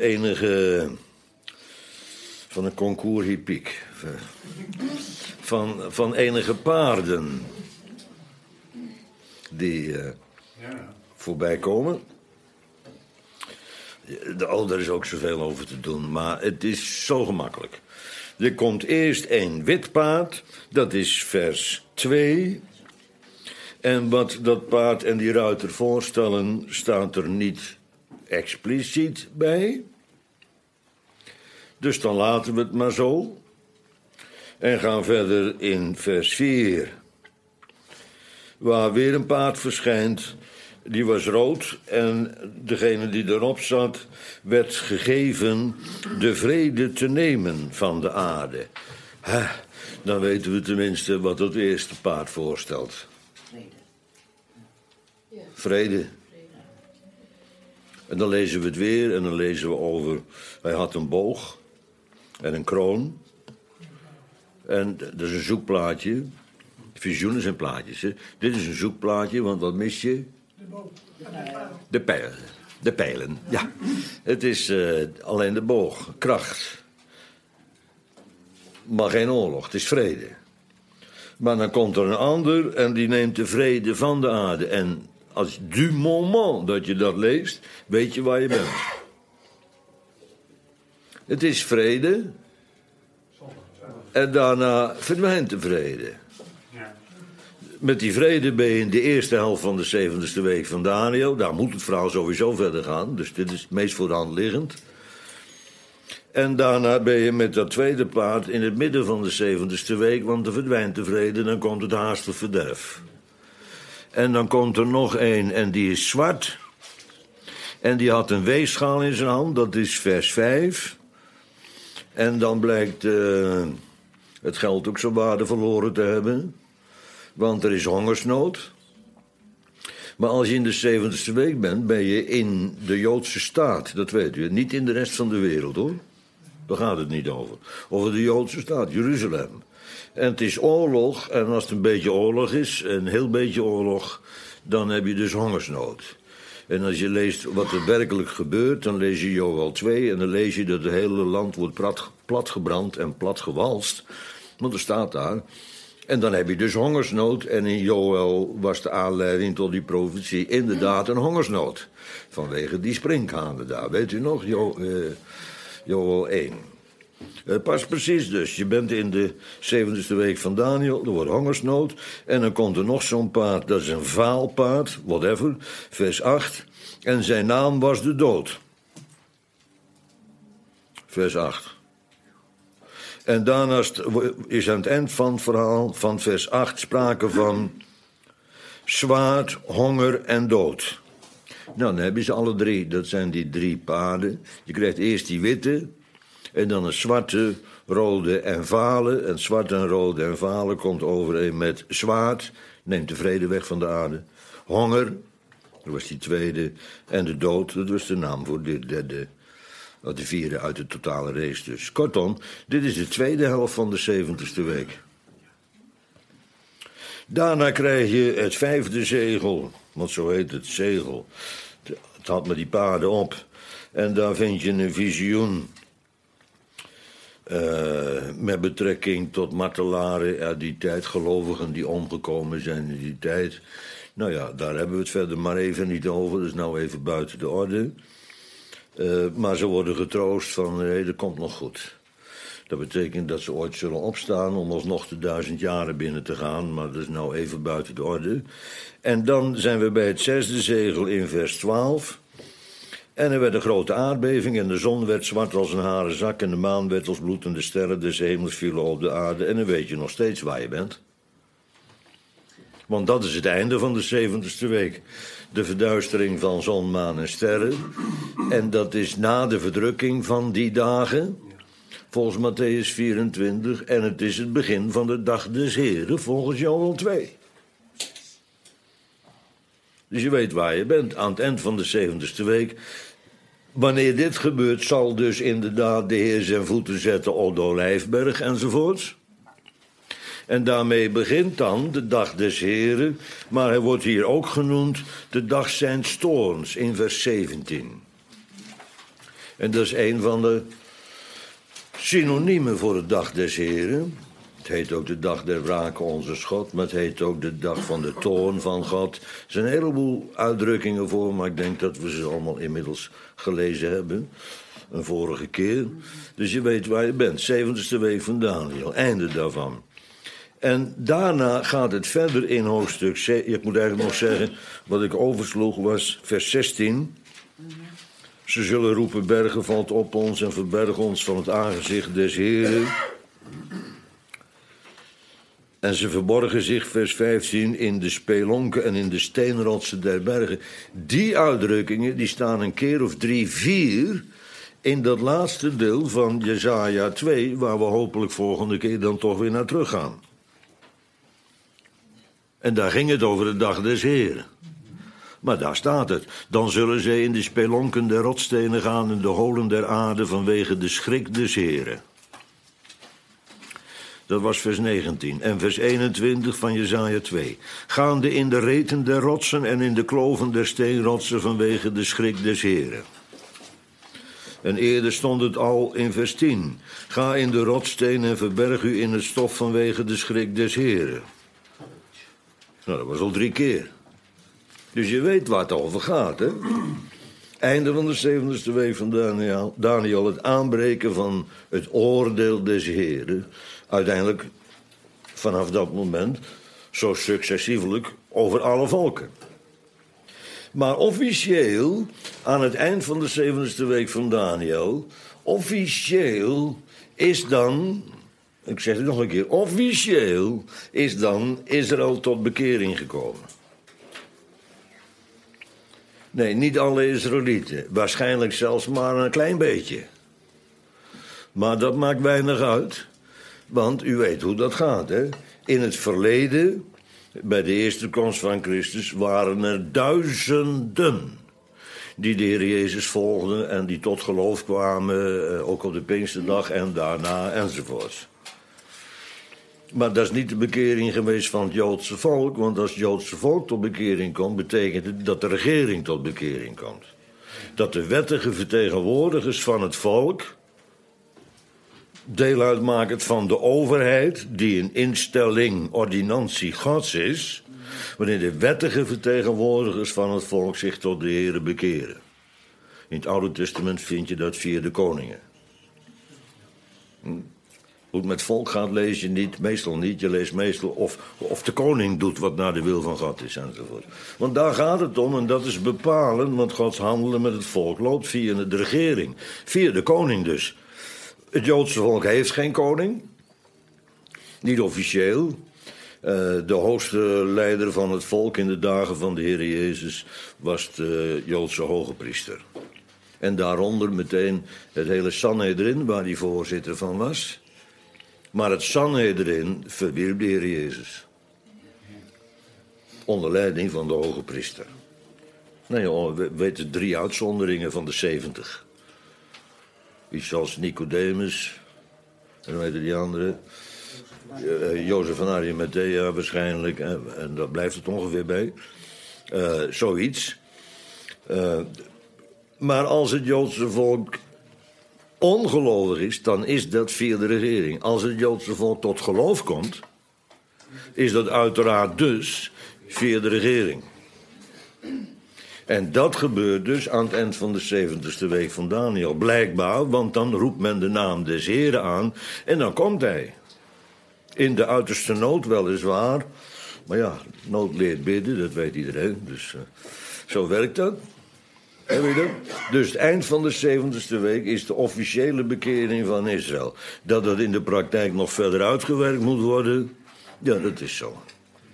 van een concours hippiek. Van enige paarden die voorbij komen. Daar is ook zoveel over te doen, maar het is zo gemakkelijk. Er komt eerst een wit paard, dat is vers 2. En wat dat paard en die ruiter voorstellen, staat er niet expliciet bij. Dus dan laten we het maar zo. En gaan verder in vers 4. Waar weer een paard verschijnt. Die was rood en degene die erop zat werd gegeven de vrede te nemen van de aarde. Dan weten we tenminste wat het eerste paard voorstelt. Vrede. En dan lezen we het weer en dan lezen we over. Hij had een boog en een kroon. En dat is een zoekplaatje. Visioenen zijn plaatjes. Hè? Dit is een zoekplaatje, want wat mis je? De pijlen. De pijlen, ja. Het is alleen de boog, kracht. Maar geen oorlog, het is vrede. Maar dan komt er een ander en die neemt de vrede van de aarde. En als du moment dat je dat leest, weet je waar je bent. Het is vrede. En daarna verdwijnt de vrede. Met die vrede ben je in de eerste helft van de 70ste week van Daniel. Daar moet het verhaal sowieso verder gaan. Dus dit is het meest voor de hand liggend. En daarna ben je met dat tweede paard in het midden van de 70ste week. Want dan verdwijnt de vrede, dan komt het haastig verderf. En dan komt er nog één en die is zwart. En die had een weegschaal in zijn hand, dat is vers 5. En dan blijkt het geld ook zijn waarde verloren te hebben. Want er is hongersnood. Maar als je in de 70ste week bent, ben je in de Joodse staat. Dat weet u, niet in de rest van de wereld, hoor. Daar gaat het niet over. Over de Joodse staat, Jeruzalem. En het is oorlog, en als het een beetje oorlog is, een heel beetje oorlog, dan heb je dus hongersnood. En als je leest wat er werkelijk gebeurt, dan lees je Joël 2... en dan lees je dat het hele land wordt platgebrand en platgewalst. Want er staat daar. En dan heb je dus hongersnood. En in Joël was de aanleiding tot die profetie inderdaad een hongersnood. Vanwege die sprinkhanen daar. Weet u nog? Joël 1. Pas precies dus. Je bent in de 70ste week van Daniel. Er wordt hongersnood. En dan komt er nog zo'n paard. Dat is een vaal paard. Whatever. Vers 8. En zijn naam was de dood. Vers 8. En daarnaast is aan het eind van het verhaal van vers 8 sprake van zwaard, honger en dood. Nou, dan heb je ze alle drie. Dat zijn die 3 paarden. Je krijgt eerst die witte en dan een zwarte, rode en vale. En zwarte en rode en vale komt overeen met zwaard. Neemt de vrede weg van de aarde. Honger, dat was die tweede. En de dood, dat was de naam voor de derde. De vierde uit de totale race dus. Kortom, dit is de tweede helft van de 70ste week. Daarna krijg je het 5e zegel. Want zo heet het, zegel. Het had met die paarden op. En daar vind je een visioen. Met betrekking tot martelaren uit die tijd. Gelovigen die omgekomen zijn in die tijd. Nou ja, daar hebben we het verder maar even niet over. Dat is nou even buiten de orde. Maar ze worden getroost van, nee, dat komt nog goed. Dat betekent dat ze ooit zullen opstaan om alsnog de 1000 jaren binnen te gaan. Maar dat is nou even buiten de orde. En dan zijn we bij het 6e zegel in vers 12. En er werd een grote aardbeving en de zon werd zwart als een haren zak en de maan werd als bloed en de sterren des hemels vielen op de aarde. En dan weet je nog steeds waar je bent. Want dat is het einde van de 70ste week. De verduistering van zon, maan en sterren. En dat is na de verdrukking van die dagen, volgens Mattheüs 24. En het is het begin van de dag des Heren, volgens Joël 2. Dus je weet waar je bent, aan het eind van de 70ste week. Wanneer dit gebeurt, zal dus inderdaad de Heer zijn voeten zetten op de Olijfberg enzovoorts. En daarmee begint dan de dag des Heren, maar hij wordt hier ook genoemd de dag zijns toorns in vers 17. En dat is een van de synoniemen voor de dag des Heren. Het heet ook de dag der wrake onze God, maar het heet ook de dag van de toorn van God. Er zijn een heleboel uitdrukkingen voor, maar ik denk dat we ze allemaal inmiddels gelezen hebben. Een vorige keer. Dus je weet waar je bent. 70ste week van Daniel, einde daarvan. En daarna gaat het verder in hoofdstuk... Ik moet eigenlijk nog zeggen, wat ik oversloeg was vers 16. Ze zullen roepen, bergen valt op ons en verbergen ons van het aangezicht des Heren. En ze verborgen zich, vers 15, in de spelonken en in de steenrotsen der bergen. Die uitdrukkingen die staan een keer of 3, 4... in dat laatste deel van Jesaja 2... waar we hopelijk volgende keer dan toch weer naar terug gaan. En daar ging het over de dag des Heren. Maar daar staat het. Dan zullen zij in de spelonken der rotstenen gaan... in de holen der aarde vanwege de schrik des Heren. Dat was vers 19. En vers 21 van Jesaja 2. Gaande in de reten der rotsen en in de kloven der steenrotsen... vanwege de schrik des Heren. En eerder stond het al in vers 10. Ga in de rotsteen en verberg u in het stof vanwege de schrik des Heren. Nou, dat was al 3 keer. Dus je weet waar het over gaat, hè? Einde van de 70ste week van Daniel, het aanbreken van het oordeel des Heren. Uiteindelijk, vanaf dat moment, zo successievelijk over alle volken. Maar officieel, aan het eind van de 70ste week van Daniel, officieel is dan, ik zeg het nog een keer, officieel is dan Israël tot bekering gekomen. Nee, niet alle Israëlieten. Waarschijnlijk zelfs maar een klein beetje. Maar dat maakt weinig uit. Want u weet hoe dat gaat, hè? In het verleden, bij de eerste komst van Christus, waren er duizenden die de Heer Jezus volgden en die tot geloof kwamen, ook op de Pinksterdag en daarna enzovoort. Maar dat is niet de bekering geweest van het Joodse volk, want als het Joodse volk tot bekering komt, betekent het dat de regering tot bekering komt. Dat de wettige vertegenwoordigers van het volk deel uitmaken van de overheid, die een instelling, ordinantie Gods is, wanneer de wettige vertegenwoordigers van het volk zich tot de Heere bekeren. In het Oude Testament vind je dat via de koningen. Hoe het met volk gaat lees je niet, meestal niet. Je leest meestal of de koning doet wat naar de wil van God is enzovoort. Want daar gaat het om en dat is bepalend, want Gods handelen met het volk loopt via de regering. Via de koning dus. Het Joodse volk heeft geen koning. Niet officieel. De hoogste leider van het volk in de dagen van de Heer Jezus was de Joodse hoge priester. En daaronder meteen het hele Sanhedrin, waar hij voorzitter van was. Maar het Sanhedrin verwierp de Heer Jezus. Onder leiding van de hoge priester. Nee, we weten 3 uitzonderingen van de 70. Iets als Nicodemus. En hoe heette die andere? Jozef van Arimathea waarschijnlijk. En daar blijft het ongeveer bij. Zoiets. Maar als het Joodse volk ongelovig is, dan is dat via de regering. Als het Joodse volk tot geloof komt, is dat uiteraard dus via de regering. En dat gebeurt dus aan het eind van de 70ste week van Daniel. Blijkbaar, want dan roept men de naam des Heren aan en dan komt hij. In de uiterste nood weliswaar. Maar ja, nood leert bidden, dat weet iedereen. Dus zo werkt dat. Heb je dat? Dus het eind van de 70ste week is de officiële bekering van Israël. Dat dat in de praktijk nog verder uitgewerkt moet worden, ja, dat is zo.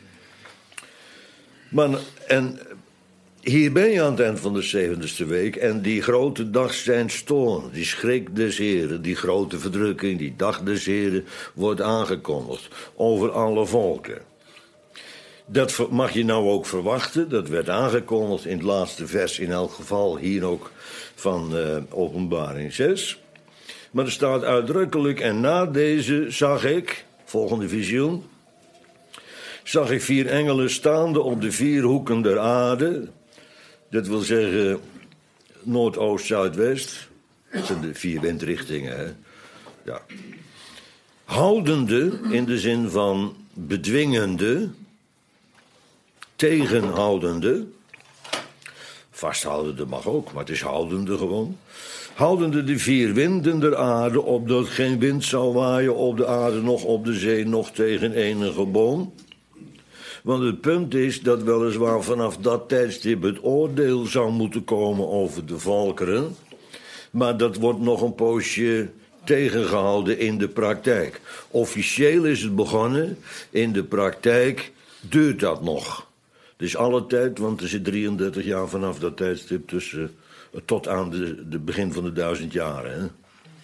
Maar, en hier ben je aan het eind van de 70ste week en die grote dag zijn stoorn, die schrik des Heren, die grote verdrukking, die dag des Heren wordt aangekondigd over alle volken. Dat mag je nou ook verwachten, dat werd aangekondigd in het laatste vers, in elk geval hier ook van Openbaring 6. Maar er staat uitdrukkelijk, en na deze zag ik, volgende visioen, zag ik 4 engelen staande op de 4 hoeken der aarde. Dat wil zeggen noordoost, zuidwest. Dat zijn de 4 windrichtingen, hè. Ja. Houdende, in de zin van bedwingende, tegenhoudende. Vasthoudende mag ook, maar het is houdende gewoon. Houdende de 4 winden der aarde, opdat geen wind zou waaien op de aarde, noch op de zee, noch tegen enige boom. Want het punt is dat weliswaar vanaf dat tijdstip het oordeel zou moeten komen over de volkeren. Maar dat wordt nog een poosje tegengehouden in de praktijk. Officieel is het begonnen, in de praktijk duurt dat nog. Dus alle tijd, want er zit 33 jaar vanaf dat tijdstip tussen, tot aan de begin van de 1000 jaren. Hè?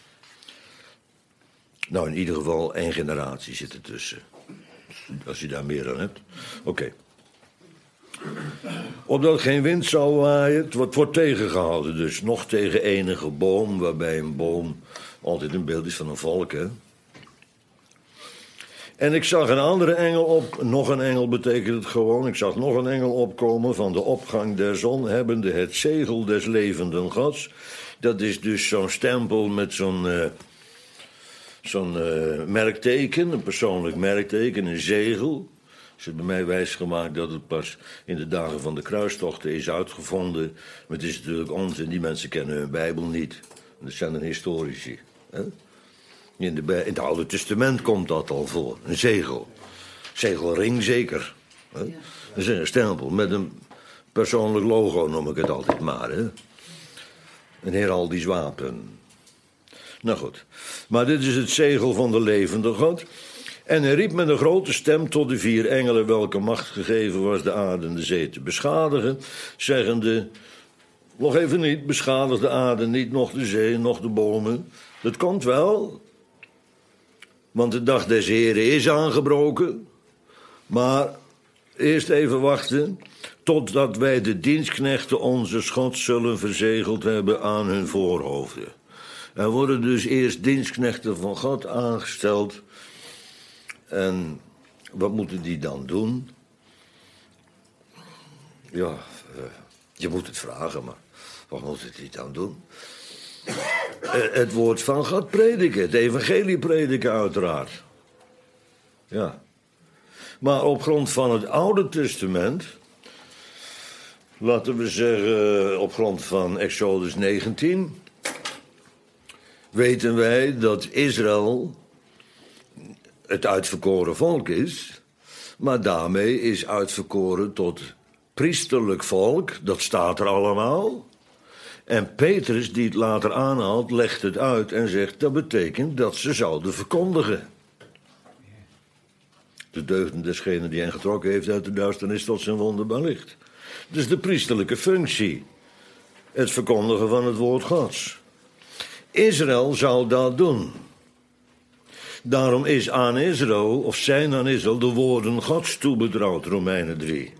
Nou, in ieder geval 1 generatie zit er tussen. Als je daar meer aan hebt. Oké. Opdat geen wind zou waaien, het wordt tegengehouden dus. Nog tegen enige boom, waarbij een boom altijd een beeld is van een volk, hè. En ik zag een andere engel op, nog een engel betekent het gewoon, ik zag nog een engel opkomen van de opgang der zon, hebbende het zegel des levenden Gods. Dat is dus zo'n stempel met zo'n merkteken, een persoonlijk merkteken, een zegel. Is het bij mij wijsgemaakt dat het pas in de dagen van de kruistochten is uitgevonden. Maar het is natuurlijk onzin, die mensen kennen hun Bijbel niet. Dat zijn dan historici, hè? In het Oude Testament komt dat al voor, een zegel. Zegelring zeker. Hè? Dat is een stempel met een persoonlijk logo, noem ik het altijd maar. Hè? Een heraldisch wapen. Nou goed. Maar dit is het zegel van de levende God. En hij riep met een grote stem tot de 4 engelen, welke macht gegeven was de aarde en de zee te beschadigen, zeggende: nog even niet, beschadig de aarde niet, noch de zee, noch de bomen. Dat komt wel, want de dag des Heren is aangebroken. Maar eerst even wachten, totdat wij de dienstknechten onze Gods zullen verzegeld hebben aan hun voorhoofden. Er worden dus eerst dienstknechten van God aangesteld. En wat moeten die dan doen? Ja, je moet het vragen, maar wat moeten die dan doen? Het woord van God prediken, het evangelie prediken uiteraard. Ja. Maar op grond van het Oude Testament, laten we zeggen op grond van Exodus 19, weten wij dat Israël het uitverkoren volk is, maar daarmee is uitverkoren tot priesterlijk volk, dat staat er allemaal. En Petrus, die het later aanhaalt, legt het uit en zegt dat betekent dat ze zouden verkondigen. De deugden desgene die hen getrokken heeft uit de duisternis tot zijn wonderbaar licht. Dus de priesterlijke functie, het verkondigen van het woord Gods. Israël zou dat doen. Daarom is aan Israël, of zijn aan Israël, de woorden Gods toebetrouwd, Romeinen 3.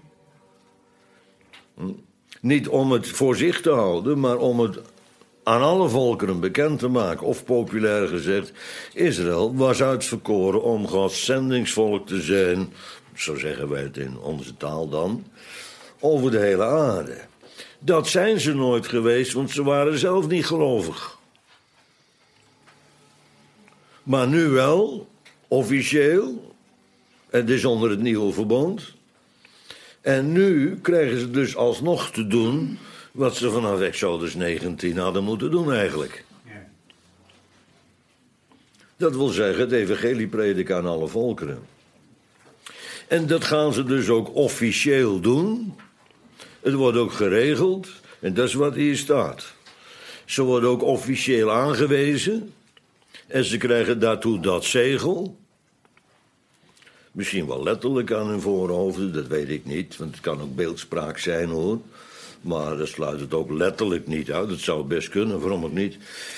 Niet om het voor zich te houden, maar om het aan alle volkeren bekend te maken. Of populair gezegd, Israël was uitverkoren om Gods zendingsvolk te zijn, zo zeggen wij het in onze taal dan, over de hele aarde. Dat zijn ze nooit geweest, want ze waren zelf niet gelovig. Maar nu wel, officieel, het is onder het nieuwe verbond. En nu krijgen ze dus alsnog te doen wat ze vanaf Exodus 19 hadden moeten doen eigenlijk. Ja. Dat wil zeggen het evangelie prediken aan alle volkeren. En dat gaan ze dus ook officieel doen. Het wordt ook geregeld en dat is wat hier staat. Ze worden ook officieel aangewezen. En ze krijgen daartoe dat zegel. Misschien wel letterlijk aan hun voorhoofden, dat weet ik niet. Want het kan ook beeldspraak zijn, hoor. Maar dat sluit het ook letterlijk niet uit. Dat zou best kunnen, waarom ook niet.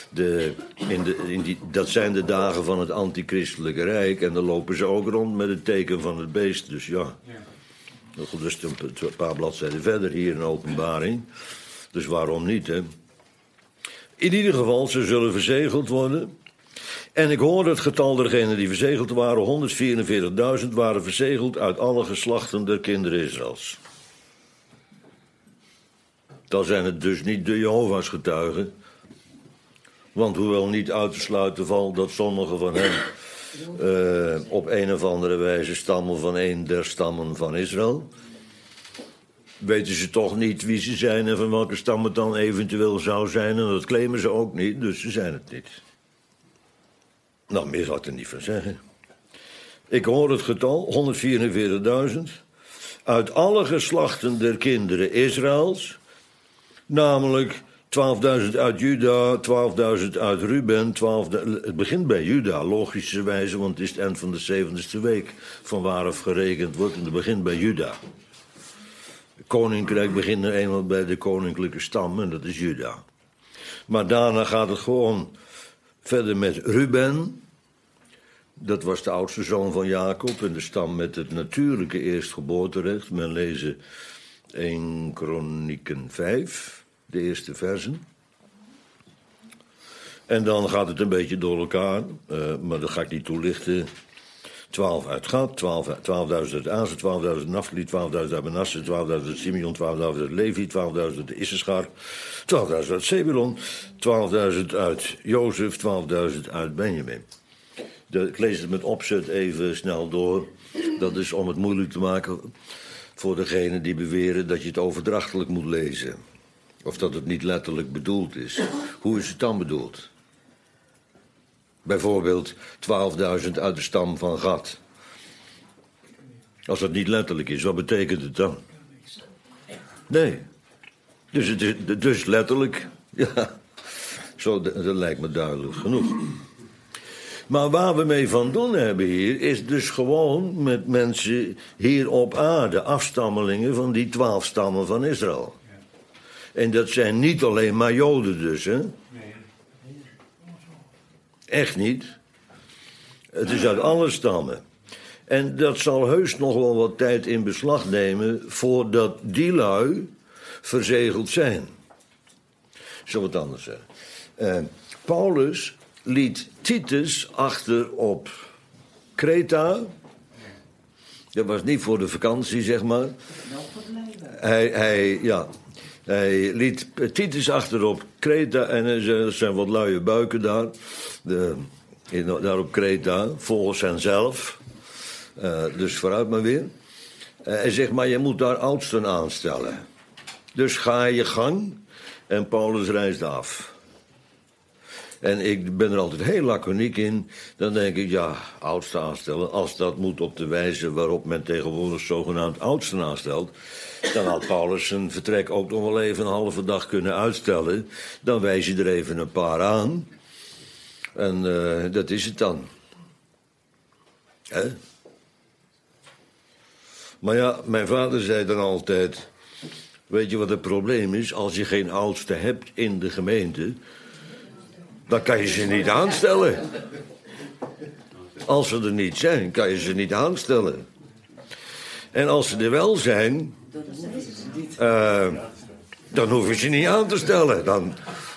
Dat zijn de dagen van het antichristelijke rijk. En dan lopen ze ook rond met het teken van het beest. Dus ja. Dat is een paar bladzijden verder hier in Openbaring. Dus waarom niet, hè? In ieder geval, ze zullen verzegeld worden. En ik hoorde het getal dergenen die verzegeld waren. 144.000 waren verzegeld uit alle geslachten der kinderen Israëls. Dan zijn het dus niet de Jehovah's getuigen. Want hoewel niet uit te sluiten valt dat sommigen van hen op een of andere wijze stammen van een der stammen van Israël, weten ze toch niet wie ze zijn en van welke stam het dan eventueel zou zijn. En dat claimen ze ook niet, dus ze zijn het niet. Nou, meer zal ik er niet van zeggen. Ik hoor het getal, 144.000, uit alle geslachten der kinderen Israëls, namelijk 12.000 uit Juda, 12.000 uit Ruben, het begint bij Juda, logischerwijze, want het is het eind van de 70ste week, van waaraf gerekend wordt, en het begint bij Juda. Het koninkrijk begint eenmaal bij de koninklijke stam, en dat is Juda. Maar daarna gaat het gewoon verder met Ruben. Dat was de oudste zoon van Jacob en de stam met het natuurlijke eerstgeboorterecht. Men lezen 1 Kronieken 5, de eerste versen. En dan gaat het een beetje door elkaar, maar dat ga ik niet toelichten. 12 uit Gad, 12.000 uit Azer, 12.000 uit Naphtali, 12.000 uit Manasse, 12.000 uit Simeon, 12.000 uit Levi, 12.000 uit Issachar, 12.000 uit Zebulon, 12.000 uit Jozef, 12.000 uit Benjamin. Ik lees het met opzet even snel door. Dat is om het moeilijk te maken voor degenen die beweren dat je het overdrachtelijk moet lezen. Of dat het niet letterlijk bedoeld is. Hoe is het dan bedoeld? Bijvoorbeeld 12.000 uit de stam van Gad. Als dat niet letterlijk is, wat betekent het dan? Nee. Dus het is dus letterlijk. Ja. Zo, dat lijkt me duidelijk genoeg. Maar waar we mee van doen hebben hier, is dus gewoon met mensen hier op aarde, afstammelingen van die 12 stammen van Israël. En dat zijn niet alleen maar Joden dus, hè? Echt niet. Het is uit alle stammen. En dat zal heus nog wel wat tijd in beslag nemen voordat die lui verzegeld zijn. Zo wat anders zeggen. Paulus liet Titus achter op Kreta. Dat was niet voor de vakantie, zeg maar. Hij liet Titus achter op Kreta en er zijn wat luie buiken daar. Daar op Kreta, volgens henzelf. Dus vooruit maar weer. Hij zegt, maar je moet daar oudsten aanstellen. Dus ga je gang en Paulus reist af. En ik ben er altijd heel laconiek in. Dan denk ik, ja, oudsten aanstellen. Als dat moet op de wijze waarop men tegenwoordig zogenaamd oudsten aanstelt, dan had Paulus zijn vertrek ook nog wel even een halve dag kunnen uitstellen. Dan wijs je er even een paar aan. En dat is het dan. Hè? Maar ja, mijn vader zei dan altijd, weet je wat het probleem is? Als je geen oudste hebt in de gemeente, dan kan je ze niet aanstellen. Als ze er niet zijn, kan je ze niet aanstellen. En als ze er wel zijn, dan hoef je ze niet aan te stellen. Dan,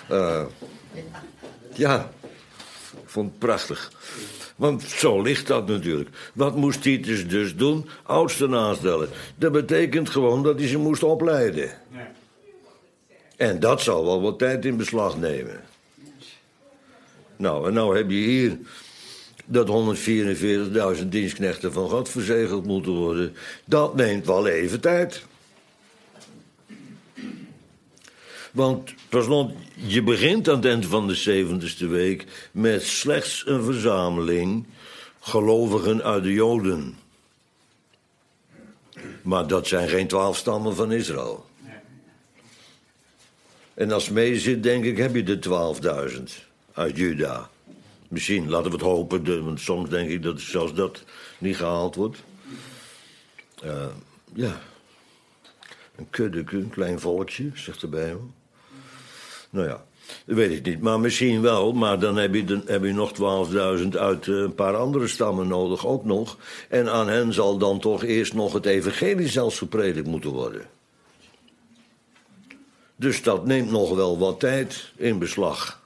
ja, ik vond het prachtig. Want zo ligt dat natuurlijk. Wat moest Titus dus doen? Oudsten aanstellen. Dat betekent gewoon dat hij ze moest opleiden. En dat zal wel wat tijd in beslag nemen. Nou, en nou heb je hier dat 144.000 dienstknechten van God verzegeld moeten worden. Dat neemt wel even tijd. Want persoonlijk, je begint aan het eind van de 70ste week met slechts een verzameling gelovigen uit de Joden. Maar dat zijn geen 12 stammen van Israël. En als het mee zit, denk ik, heb je de 12.000 uit Juda. Misschien, laten we het hopen, want soms denk ik dat zelfs dat niet gehaald wordt. Ja, een kudde, een klein volkje, zegt de Bijbel. Nou ja, dat weet ik niet, maar misschien wel. Maar dan heb je nog 12.000 uit een paar andere stammen nodig, ook nog. En aan hen zal dan toch eerst nog het evangelie zelfs gepredikt moeten worden. Dus dat neemt nog wel wat tijd in beslag.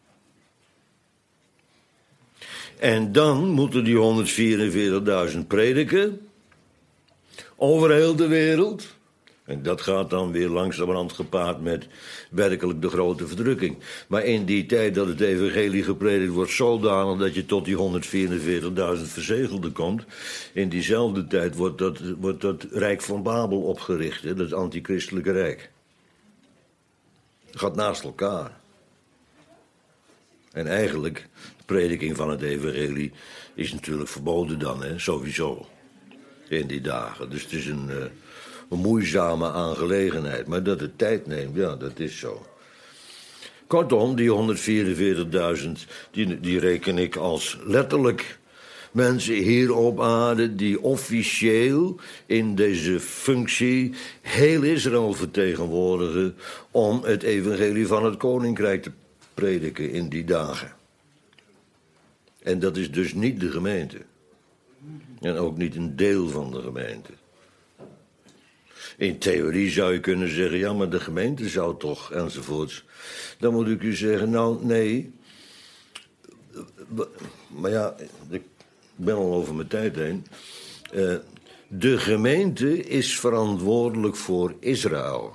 En dan moeten die 144.000 prediken over heel de wereld. En dat gaat dan weer langzamerhand gepaard met werkelijk de grote verdrukking. Maar in die tijd dat het evangelie gepredikt wordt zodanig dat je tot die 144.000 verzegelden komt, in diezelfde tijd wordt dat Rijk van Babel opgericht, hè, dat antichristelijke rijk. Het gaat naast elkaar. En eigenlijk, de prediking van het evangelie is natuurlijk verboden dan, hè, sowieso. In die dagen. Dus het is een moeizame aangelegenheid. Maar dat het tijd neemt, ja, dat is zo. Kortom, die 144.000, die reken ik als letterlijk mensen hier op aarde die officieel in deze functie heel Israël vertegenwoordigen om het evangelie van het koninkrijk te prediken in die dagen. En dat is dus niet de gemeente. En ook niet een deel van de gemeente. In theorie zou je kunnen zeggen, ja, maar de gemeente zou toch, enzovoorts. Dan moet ik u zeggen, nou, nee. Maar ja, ik ben al over mijn tijd heen. De gemeente is verantwoordelijk voor Israël.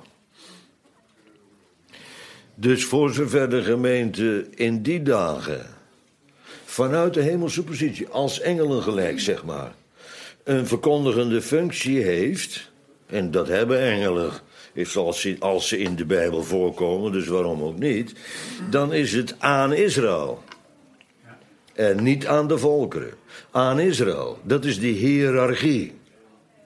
Dus voor zover de gemeente in die dagen vanuit de hemelse positie, als engelen gelijk, zeg maar, een verkondigende functie heeft, en dat hebben engelen, als ze in de Bijbel voorkomen, dus waarom ook niet, dan is het aan Israël. En niet aan de volkeren. Aan Israël. Dat is die hiërarchie.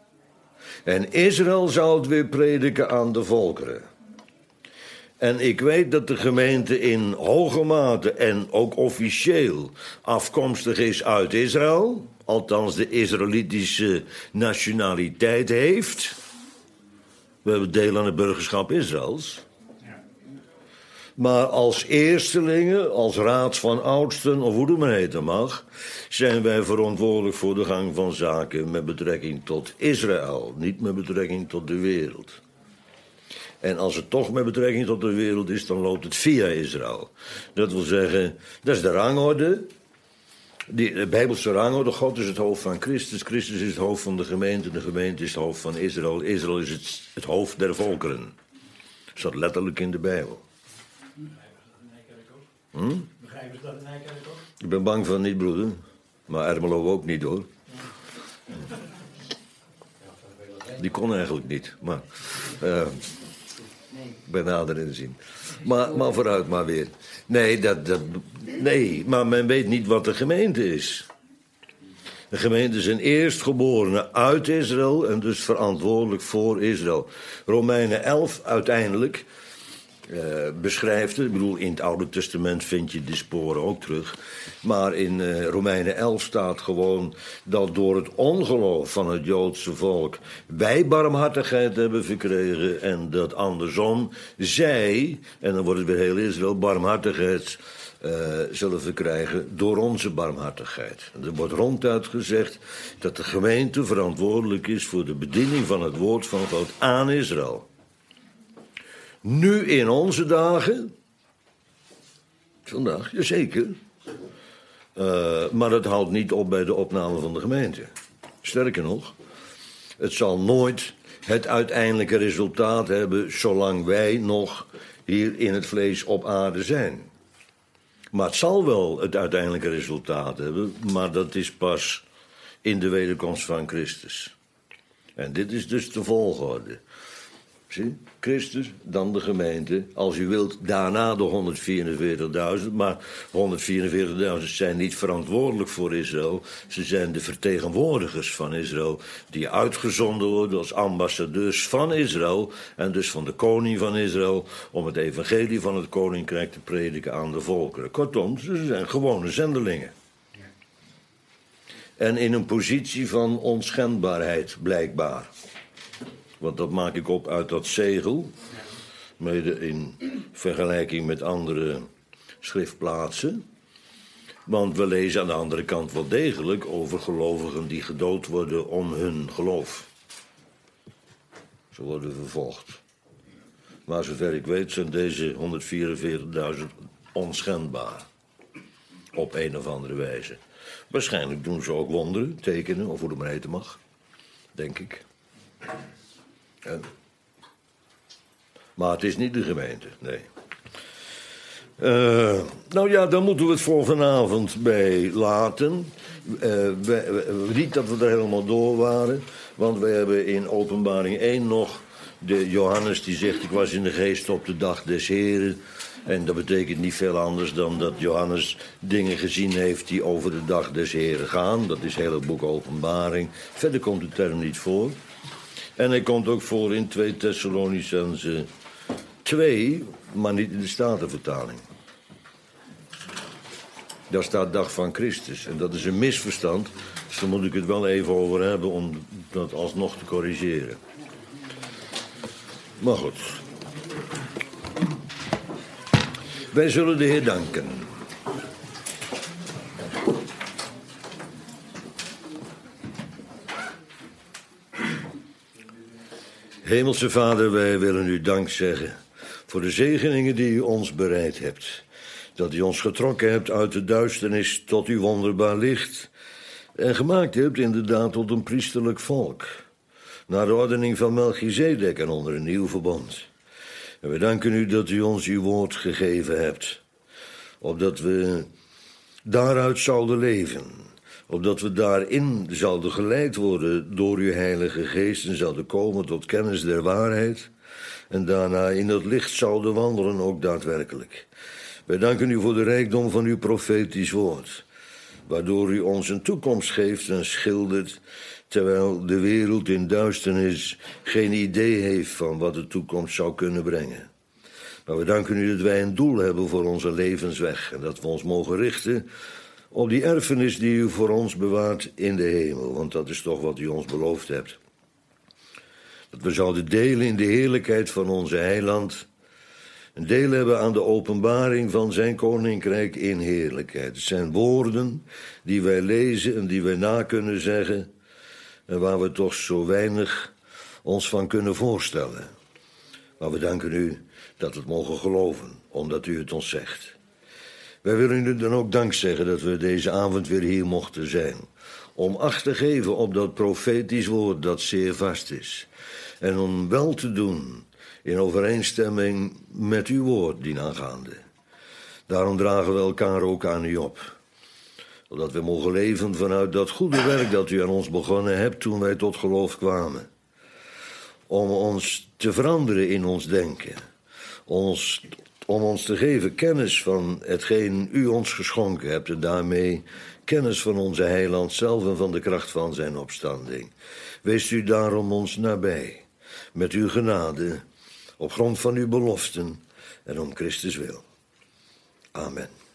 En Israël zou het weer prediken aan de volkeren. En ik weet dat de gemeente in hoge mate en ook officieel afkomstig is uit Israël. Althans de Israëlitische nationaliteit heeft. We hebben deel aan het burgerschap Israëls. Maar als eerstelingen, als raad van oudsten, of hoe het maar heten mag, zijn wij verantwoordelijk voor de gang van zaken met betrekking tot Israël, niet met betrekking tot de wereld. En als het toch met betrekking tot de wereld is, dan loopt het via Israël. Dat wil zeggen, dat is de rangorde. De Bijbelse rangorde, God is het hoofd van Christus, Christus is het hoofd van de gemeente is het hoofd van Israël, Israël is het hoofd der volkeren. Dat staat letterlijk in de Bijbel. Begrijpen ze dat in Nijkerk ook? Ik ben bang van niet, broeder. Maar Ermelo ook niet, hoor. Die kon eigenlijk niet, maar... bij nader inzien. Maar vooruit maar weer. Nee, maar men weet niet wat de gemeente is. De gemeente is een eerstgeborene uit Israël en dus verantwoordelijk voor Israël. Romeinen 11 uiteindelijk beschrijft het. Ik bedoel, in het Oude Testament vind je die sporen ook terug. Maar in Romeinen 11 staat gewoon dat door het ongeloof van het Joodse volk wij barmhartigheid hebben verkregen en dat andersom zij, en dan wordt het weer heel Israël, barmhartigheid zullen verkrijgen door onze barmhartigheid. Er wordt ronduit gezegd dat de gemeente verantwoordelijk is voor de bediening van het woord van God aan Israël. Nu in onze dagen, vandaag, jazeker, maar dat houdt niet op bij de opname van de gemeente. Sterker nog, het zal nooit het uiteindelijke resultaat hebben zolang wij nog hier in het vlees op aarde zijn. Maar het zal wel het uiteindelijke resultaat hebben, maar dat is pas in de wederkomst van Christus. En dit is dus de volgorde. Zie? Christus, dan de gemeente. Als u wilt, daarna de 144.000. Maar 144.000 zijn niet verantwoordelijk voor Israël. Ze zijn de vertegenwoordigers van Israël. Die uitgezonden worden als ambassadeurs van Israël. En dus van de koning van Israël. Om het evangelie van het koninkrijk te prediken aan de volkeren. Kortom, ze zijn gewone zendelingen. En in een positie van onschendbaarheid, blijkbaar. Want dat maak ik op uit dat zegel. Mede in vergelijking met andere schriftplaatsen. Want we lezen aan de andere kant wel degelijk over gelovigen die gedood worden om hun geloof. Ze worden vervolgd. Maar zover ik weet zijn deze 144.000 onschendbaar. Op een of andere wijze. Waarschijnlijk doen ze ook wonderen, tekenen, of hoe het maar heten mag. Denk ik. Ja. Maar het is niet de gemeente, nee. Nou ja, daar moeten we het voor vanavond bij laten. Niet dat we er helemaal door waren. Want we hebben in Openbaring 1 nog de Johannes die zegt: ik was in de geest op de dag des Heren. En dat betekent niet veel anders dan dat Johannes dingen gezien heeft die over de dag des Heren gaan. Dat is heel het boek Openbaring. Verder komt de term niet voor. En hij komt ook voor in 2 Thessalonicenzen 2, maar niet in de Statenvertaling. Daar staat dag van Christus. En dat is een misverstand. Dus daar moet ik het wel even over hebben om dat alsnog te corrigeren. Maar goed. Wij zullen de Heer danken. Hemelse Vader, wij willen u dank zeggen voor de zegeningen die u ons bereid hebt. Dat u ons getrokken hebt uit de duisternis tot uw wonderbaar licht. En gemaakt hebt inderdaad tot een priesterlijk volk. Naar de ordening van Melchizedek en onder een nieuw verbond. En we danken u dat u ons uw woord gegeven hebt. Opdat we daaruit zouden leven. Opdat we daarin zouden geleid worden door uw heilige geest en zouden komen tot kennis der waarheid. En daarna in dat licht zouden wandelen ook daadwerkelijk. Wij danken u voor de rijkdom van uw profetisch woord. waardoor u ons een toekomst geeft en schildert, terwijl de wereld in duisternis geen idee heeft van wat de toekomst zou kunnen brengen. Maar we danken u dat wij een doel hebben voor onze levensweg en dat we ons mogen richten op die erfenis die u voor ons bewaart in de hemel, want dat is toch wat u ons beloofd hebt. Dat we zouden delen in de heerlijkheid van onze heiland, een deel hebben aan de openbaring van zijn koninkrijk in heerlijkheid. Het zijn woorden die wij lezen en die wij na kunnen zeggen en waar we toch zo weinig ons van kunnen voorstellen. Maar we danken u dat we het mogen geloven, omdat u het ons zegt. Wij willen u dan ook dank zeggen dat we deze avond weer hier mochten zijn, om acht te geven op dat profetisch woord dat zeer vast is. En om wel te doen in overeenstemming met uw woord dienaangaande. Daarom dragen we elkaar ook aan u op. Zodat we mogen leven vanuit dat goede werk dat u aan ons begonnen hebt toen wij tot geloof kwamen. Om ons te veranderen in ons denken. Om ons te geven kennis van hetgeen u ons geschonken hebt. En daarmee kennis van onze heiland zelf en van de kracht van zijn opstanding. Wees u daarom ons nabij. Met uw genade, op grond van uw beloften en om Christus wil. Amen.